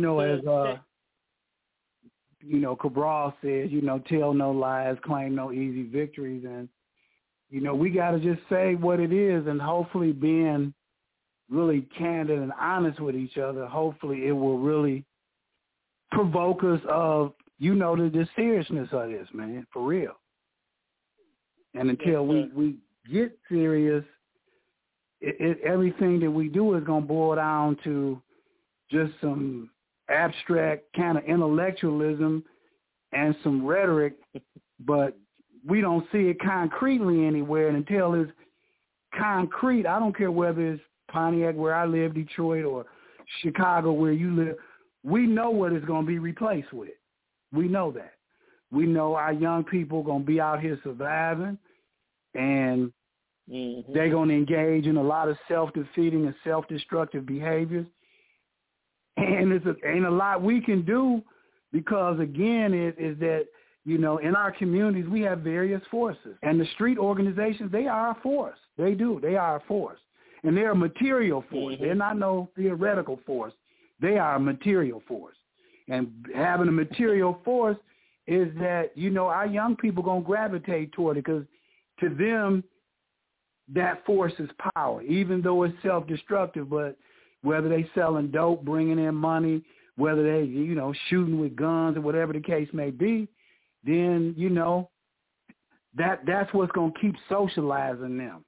as Cabral says, tell no lies, claim no easy victories, and we got to just say what it is, and hopefully being really candid and honest with each other, hopefully it will really provoke us of the seriousness of this, man, for real. And until we get serious, everything that we do is going to boil down to just some abstract kind of intellectualism and some rhetoric, but we don't see it concretely anywhere. And until it's concrete, I don't care whether it's Pontiac where I live, Detroit, or Chicago where you live, we know what it's going to be replaced with. We know that. We know our young people going to be out here surviving, and they're going to engage in a lot of self-defeating and self-destructive behaviors. And ain't a lot we can do because, again, is that, in our communities we have various forces. And the street organizations, they are a force. They do. They are a force. And they're a material force. They're not no theoretical force. They are a material force. And having a material force is that, our young people going to gravitate toward it because to them, that force is power, even though it's self-destructive. But whether they selling dope, bringing in money, whether they, shooting with guns or whatever the case may be, then, that's what's going to keep socializing them,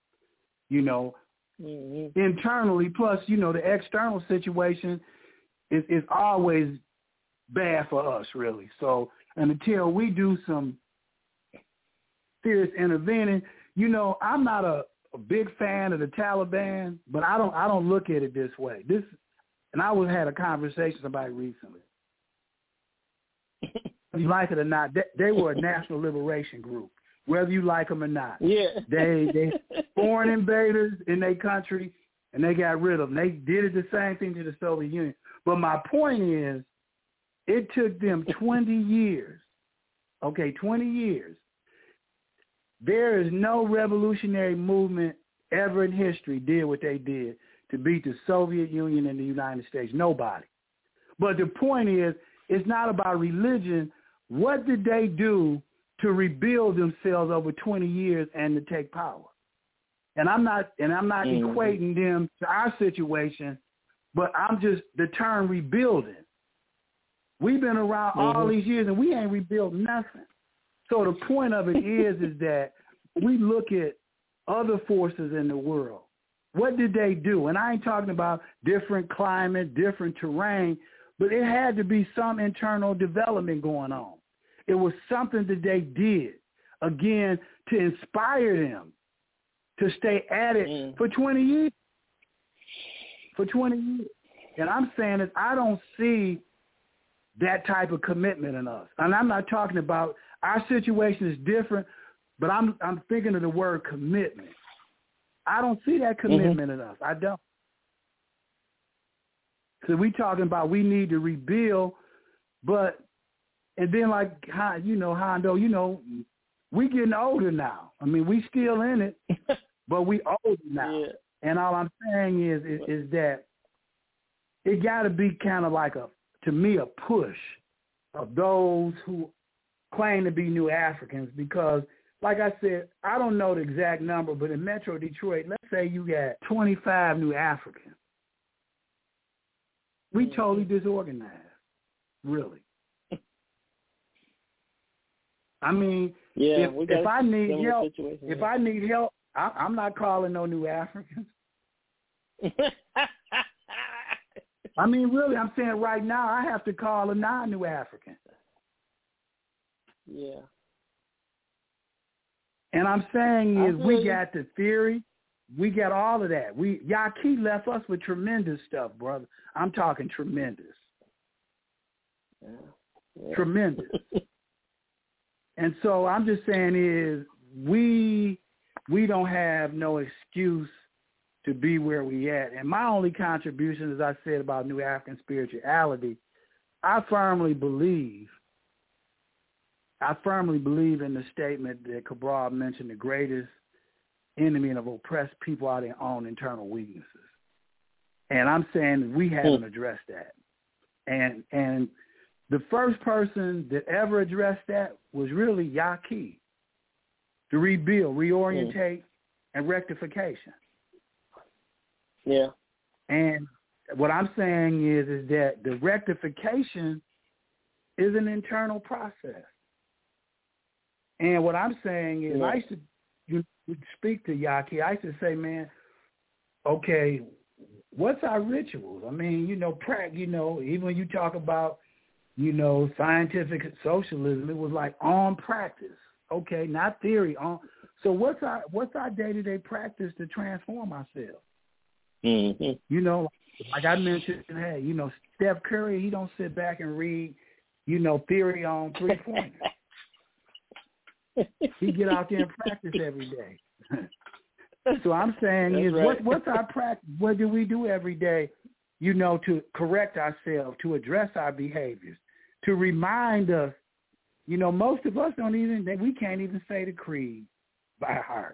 internally. Plus, the external situation is always bad for us, really. So, and until we do some serious intervening, I'm not a big fan of the Taliban, but I don't look at it this way. And I had a conversation with somebody recently. You like it or not, they were a national liberation group, whether you like them or not. Yeah. They foreign invaders in their country, and they got rid of them. They did it the same thing to the Soviet Union. But my point is, it took them 20 years. Okay, 20 years. There is no revolutionary movement ever in history did what they did to beat the Soviet Union and the United States. Nobody. But the point is, it's not about religion. What did they do to rebuild themselves over 20 years and to take power? And I'm not equating them to our situation, but I'm just the term rebuilding. We've been around all these years and we ain't rebuilt nothing. So the point of it is that we look at other forces in the world. What did they do? And I ain't talking about different climate, different terrain, but it had to be some internal development going on. It was something that they did, again, to inspire them to stay at it for 20 years. For 20 years. And I'm saying that I don't see that type of commitment in us. And I'm not talking about our situation is different, but I'm thinking of the word commitment. I don't see that commitment in us. I don't. So we talking about we need to rebuild, and then like Hondo, we getting older now. I mean, we still in it, but we older now. Yeah. And all I'm saying is that it got to be kind of like to me, a push of those who claim to be New Africans because, like I said, I don't know the exact number, but in Metro Detroit, let's say you got 25 New Africans. We totally disorganized, really. I mean, if I need help, I'm not calling no New Africans. I mean, really, I'm saying right now I have to call a non-New African. Yeah. And I'm saying is we got the theory, we got all of that. Yaqui left us with tremendous stuff, brother. I'm talking tremendous. Yeah. Tremendous. And so I'm just saying is we don't have no excuse to be where we at. And my only contribution, as I said about New African spirituality, I firmly believe in the statement that Cabral mentioned, the greatest enemy of oppressed people are their own internal weaknesses. And I'm saying we haven't addressed that. And the first person that ever addressed that was really Yaqui, to rebuild, reorientate, and rectification. Yeah. And what I'm saying is that the rectification is an internal process. And what I'm saying is, I used to speak to Yaqui. I used to say, man, okay, what's our rituals? I mean, even when you talk about, scientific socialism, it was like on practice. Okay, not theory. So what's our day-to-day practice to transform ourselves? Mm-hmm. Like I mentioned, hey, Steph Curry, he don't sit back and read, theory on three-pointers. He get out there and practice every day. So I'm saying what's our practice? What do we do every day, to correct ourselves, to address our behaviors, to remind us, most of us we can't even say the creed by heart.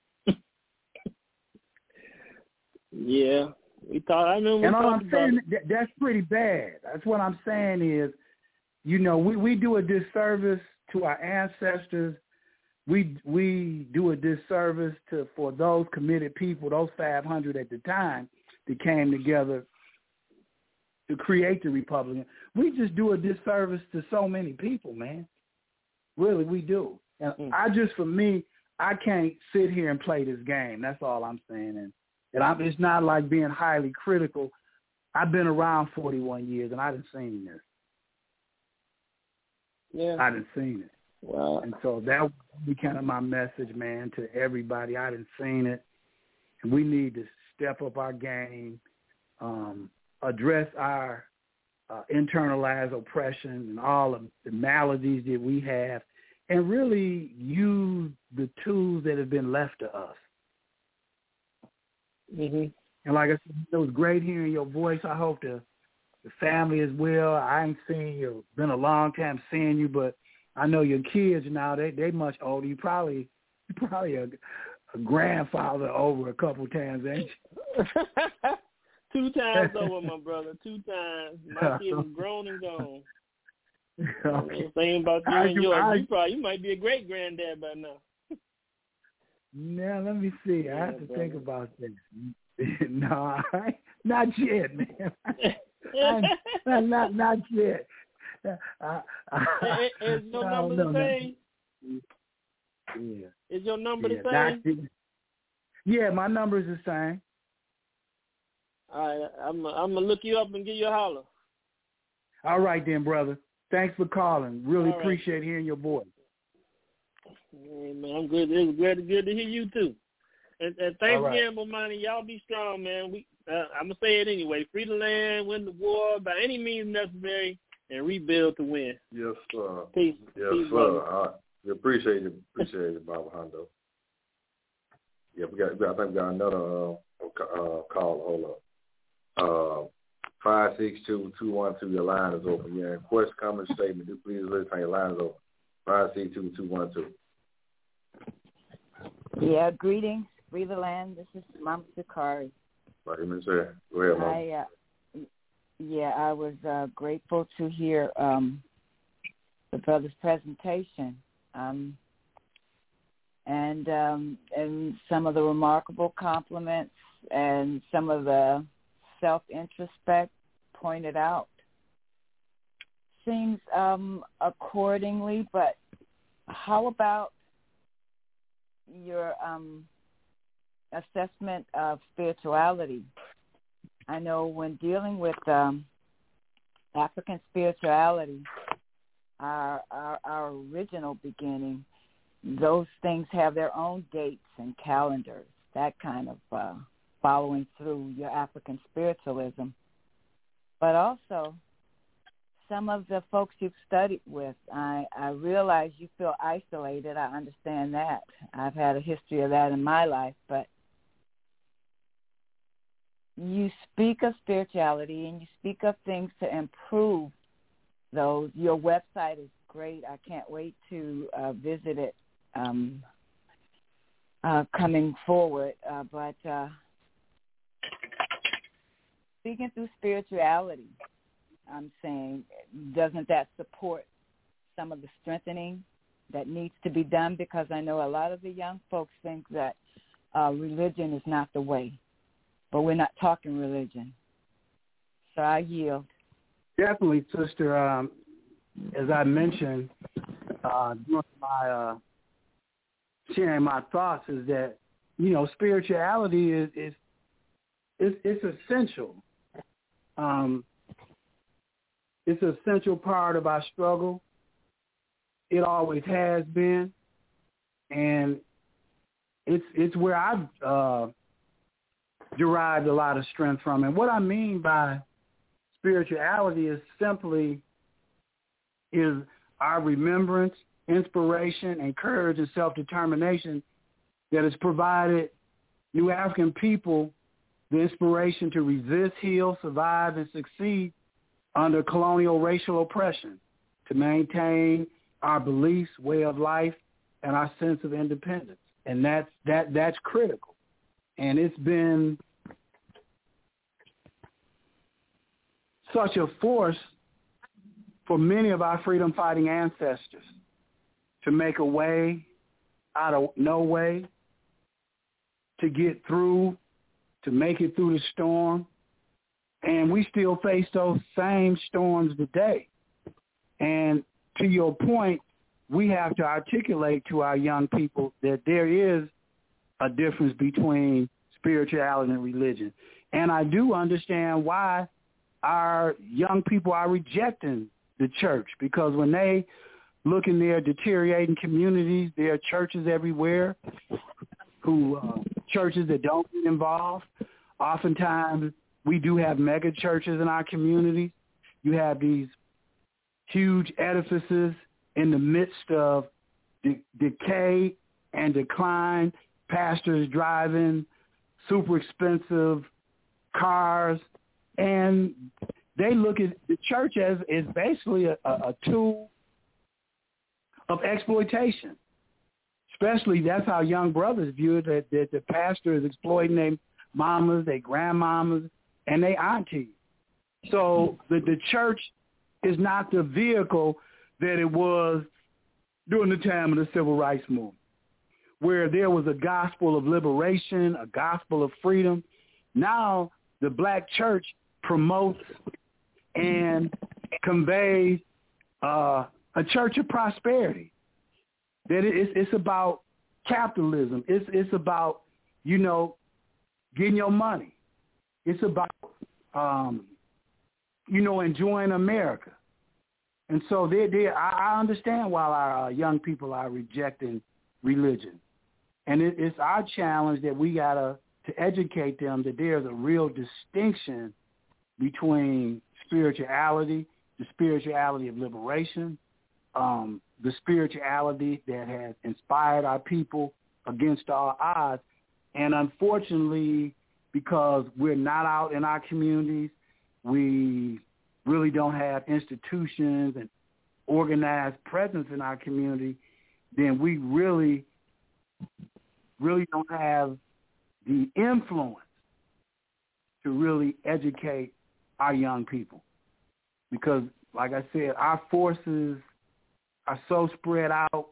Yeah. And all I'm saying, that's pretty bad. That's what I'm saying is, we do a disservice to our ancestors. We do a disservice for those committed people, those 500 at the time that came together to create the Republic. We just do a disservice to so many people, man. Really, we do. And for me, I can't sit here and play this game. That's all I'm saying. And it's not like being highly critical. I've been around 41 years, and I done seen this. Yeah. I done seen it. Wow. And so that would be kind of my message, man, to everybody. I done seen it. And we need to step up our game, address our internalized oppression and all of the maladies that we have, and really use the tools that have been left to us. Mm-hmm. And like I said, it was great hearing your voice. I hope the family as well. I ain't seen you. It's been a long time seeing you, but I know your kids now, they much older. You probably a grandfather over a couple times, ain't you? 2 times over, my brother. 2 times. My kid is grown and gone. Okay. Saying about you and yours, you might be a great granddad by now. Now let me see. I have to think about this. No, not yet, man. not yet. Is your number the same? Yeah. Is your number the same? Yeah, my number is the same. All right, I'm gonna look you up and give you a holler. All right then, brother. Thanks for calling. Really All appreciate hearing your voice. Hey, man, I'm good. It was good to hear you too. And thanks again, Bomani. Y'all be strong, man. I'm gonna say it anyway. Free the land, win the war by any means necessary, and rebuild to win. Yes, sir. Peace. Yes, Peace, sir. We appreciate it, Baba Hondo. Yeah, I think we got another call. Hold up. 562-212. Your line is open. Yeah, question, comment, statement. Do please listen. Your line is open. 562-212. Yeah, greetings. Free the land. This is Mama Sakari. Go ahead, Mama. I was grateful to hear the brother's presentation, and some of the remarkable compliments and some of the self-introspect pointed out. Seems accordingly, but how about your assessment of spirituality? I know when dealing with African spirituality, our original beginning, those things have their own dates and calendars, that kind of following through your African spiritualism. But also, some of the folks you've studied with, I realize you feel isolated. I understand that. I've had a history of that in my life, but you speak of spirituality and you speak of things to improve those. Your website is great. I can't wait to visit it coming forward. But speaking through spirituality, I'm saying, doesn't that support some of the strengthening that needs to be done? Because I know a lot of the young folks think that religion is not the way, but we're not talking religion. So I yield. Definitely, sister. As I mentioned, during my sharing my thoughts, is that spirituality is essential. It's an essential part of our struggle. It always has been, and it's where I've derived a lot of strength from. And what I mean by spirituality is simply our remembrance, inspiration, and courage and self-determination that has provided New African people the inspiration to resist, heal, survive, and succeed under colonial racial oppression, to maintain our beliefs, way of life, and our sense of independence. And that's critical. And it's been such a force for many of our freedom-fighting ancestors to make a way out of no way, to get through, to make it through the storm. And we still face those same storms today. And to your point, we have to articulate to our young people that there is a difference between spirituality and religion. And I do understand why our young people are rejecting the church, because when they look in their deteriorating communities, there are churches everywhere, churches that don't get involved. Oftentimes, we do have mega churches in our community. You have these huge edifices in the midst of decay and decline, pastors driving super expensive cars, and they look at the church as basically a tool of exploitation. Especially, that's how young brothers view it, that the pastor is exploiting their mamas, their grandmamas, and their aunties. So the church is not the vehicle that it was during the time of the Civil Rights Movement, where there was a gospel of liberation, a gospel of freedom. Now the black church promotes and conveys a church of prosperity. That it's about capitalism. It's about, getting your money. It's about, enjoying America. And so I understand why our young people are rejecting religion. And it's our challenge that we got to educate them that there's a real distinction between spirituality, the spirituality of liberation, the spirituality that has inspired our people against all odds. And unfortunately, because we're not out in our communities, we really don't have institutions and organized presence in our community, then we really don't have the influence to really educate our young people. Because, like I said, our forces are so spread out.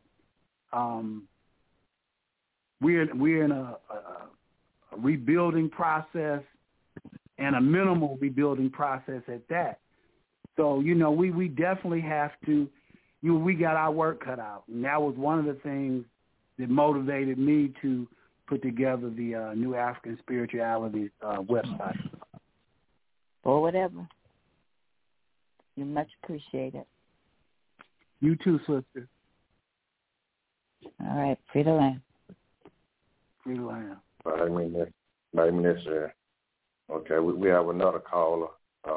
We're in a rebuilding process, and a minimal rebuilding process at that. So, we definitely have to, we got our work cut out. And that was one of the things that motivated me to put together the New African Spirituality website. Or whatever. You much appreciate it. You too, sister. All right, free the land. Free the land. Okay, we have another caller.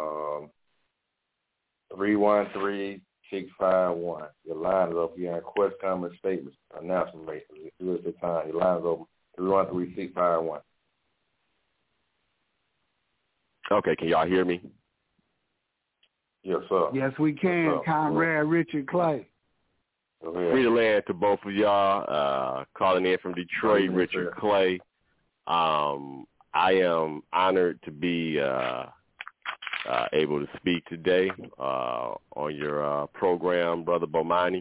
313-651. Your line is open. You have question, comment, statements, announcement makers. If you at the time, your line is open. 313-651. Okay, can y'all hear me? Yes, sir. Yes, we can. Yes, Comrade Richard Clay. Free to land to both of y'all. Calling in from Detroit, Richard Clay. I am honored to be able to speak today on your program, Brother Bomani.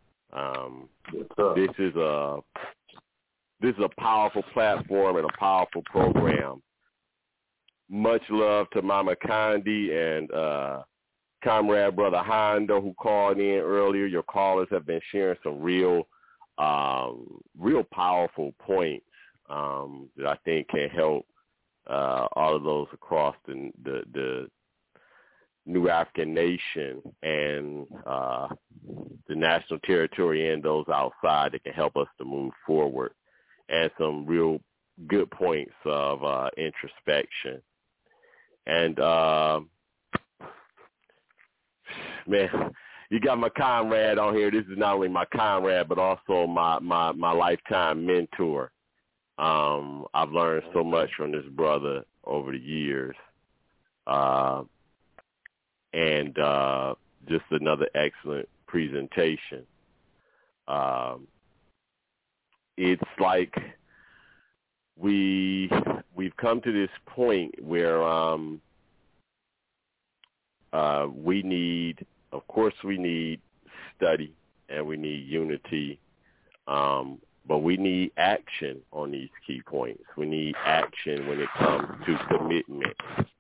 This is a powerful platform and a powerful program. Much love to Mama Condi and Comrade Brother Hondo who called in earlier. Your callers have been sharing some real powerful points that I think can help all of those across the New African Nation and the national territory and those outside that can help us to move forward, and some real good points of introspection. And man, you got my comrade on here. This is not only my comrade, but also my lifetime mentor. I've learned so much from this brother over the years. And just another excellent presentation. It's like we've come to this point where we need study and we need unity, but we need action on these key points. We need action when it comes to commitment.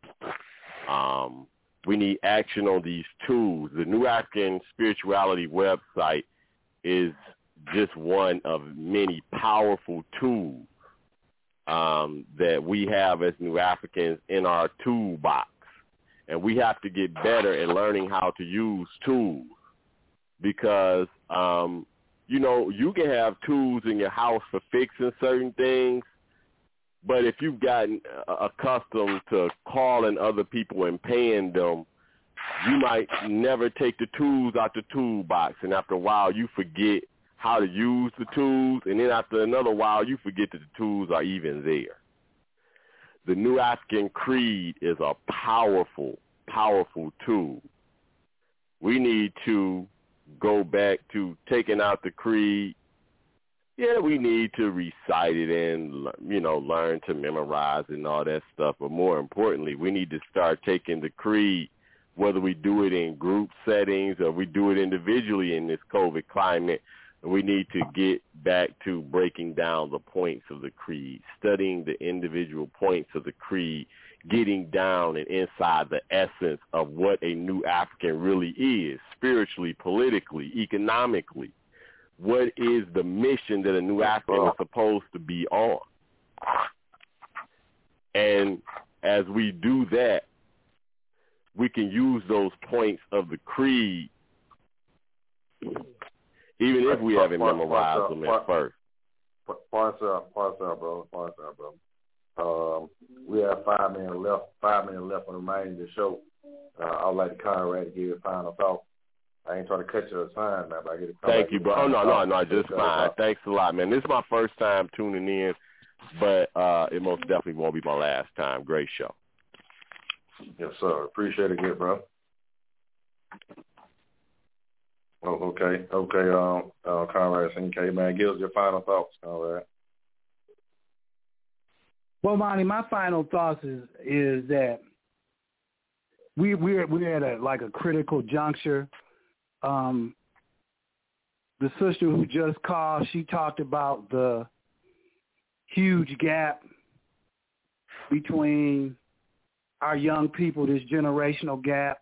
We need action on these tools. The New African Spirituality website is just one of many powerful tools that we have as New Africans in our toolbox. And we have to get better at learning how to use tools because, you can have tools in your house for fixing certain things, but if you've gotten accustomed to calling other people and paying them, you might never take the tools out the toolbox, and after a while you forget how to use the tools, and then after another while you forget that the tools are even there. The New African Creed is a powerful, powerful tool. We need to go back to taking out the creed. Yeah, we need to recite it and, learn to memorize and all that stuff. But more importantly, we need to start taking the creed, whether we do it in group settings or we do it individually in this COVID climate. We need to get back to breaking down the points of the creed, studying the individual points of the creed, getting down and inside the essence of what a New African really is, spiritually, politically, economically. What is the mission that a New African is supposed to be on? And as we do that, we can use those points of the creed, even if we haven't memorized them at first. Parts out, bro. We have 5 minutes left. 5 minutes left on the remaining of the show. I would like Conrad to give a final thought. I ain't trying to cut your time, man, but I get a Thank you, bro. Oh, no, just fine. Thanks a lot, man. This is my first time tuning in, but it most definitely won't be my last time. Great show. Yes, sir. Appreciate it, good, bro. Oh, okay. Conrad SNK, man, give us your final thoughts, Conrad. Well, Monty, my final thoughts is that we're at a critical juncture. The sister who just called, she talked about the huge gap between our young people, this generational gap.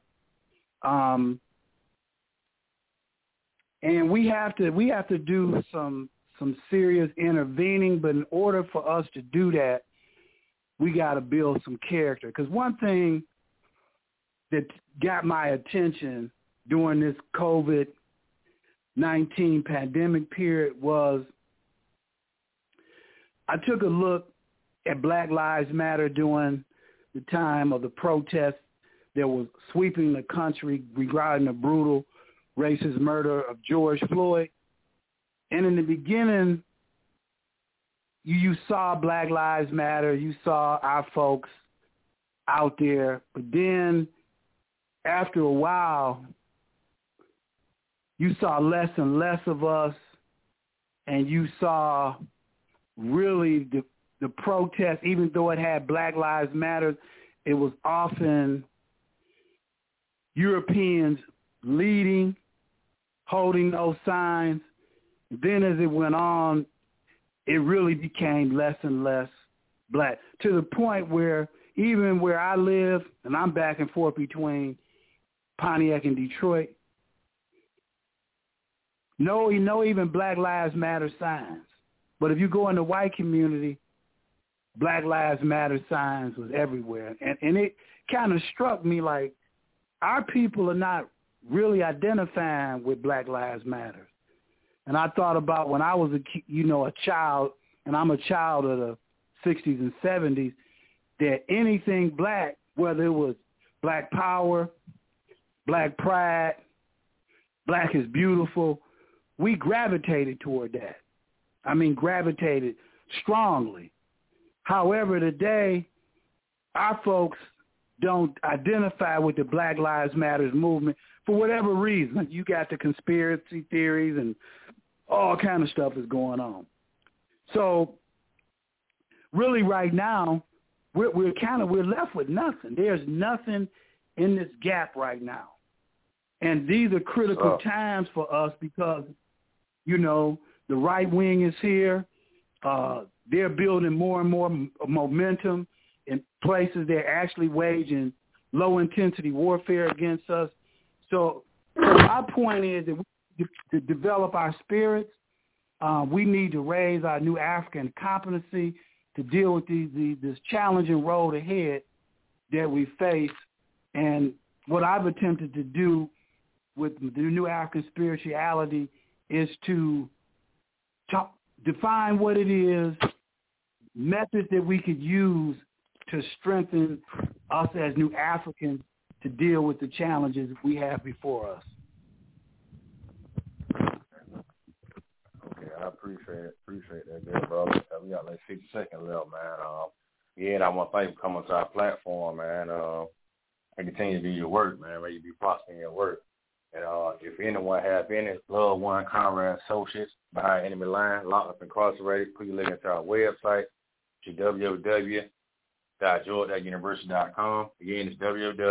And we have to do some serious intervening, but in order for us to do that, we got to build some character. Because one thing that got my attention during this COVID-19 pandemic period was I took a look at Black Lives Matter during the time of the protests that was sweeping the country regarding the brutal racist murder of George Floyd. And in the beginning, you saw Black Lives Matter, you saw our folks out there. But then after a while, you saw less and less of us, and you saw really the protest, even though it had Black Lives Matter, it was often Europeans leading, holding those signs. Then as it went on, it really became less and less black, to the point where even where I live, and I'm back and forth between Pontiac and Detroit, no even Black Lives Matter signs. But if you go in the white community, Black Lives Matter signs was everywhere. And it kind of struck me like our people are not really identifying with Black Lives Matter. And I thought about when I was a child, and I'm a child of the 60s and 70s, that anything black, whether it was Black Power, Black Pride, Black is Beautiful, we gravitated toward that. I mean, gravitated strongly. However, today, our folks don't identify with the Black Lives Matter movement for whatever reason. You got the conspiracy theories and all kind of stuff is going on. So really right now, we're left with nothing. There's nothing in this gap right now. And these are critical times for us because, the right wing is here. They're building more and more momentum in places. They're actually waging low-intensity warfare against us. So my point is that we need to develop our spirits. We need to raise our new African competency to deal with this challenging road ahead that we face. And what I've attempted to do with the new African spirituality is to define what it is, methods that we could use to strengthen us as new Africans to deal with the challenges we have before us. Okay, I appreciate that, good brother. We got like 60 seconds left, man. And I want to thank you for coming to our platform, man. And continue to do your work, man. May you be prospering in your work. And if anyone have any loved one, comrade, associates behind enemy line, locked up, incarcerated, please look into our website, www.georgiauniversity.com. Again, it's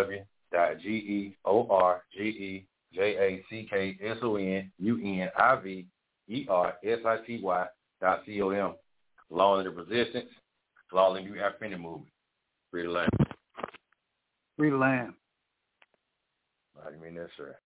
www.georgiauniversity.com. Law of the Resistance, Law of the New African Movement. Free the land. Free the land. I mean, yes, sir.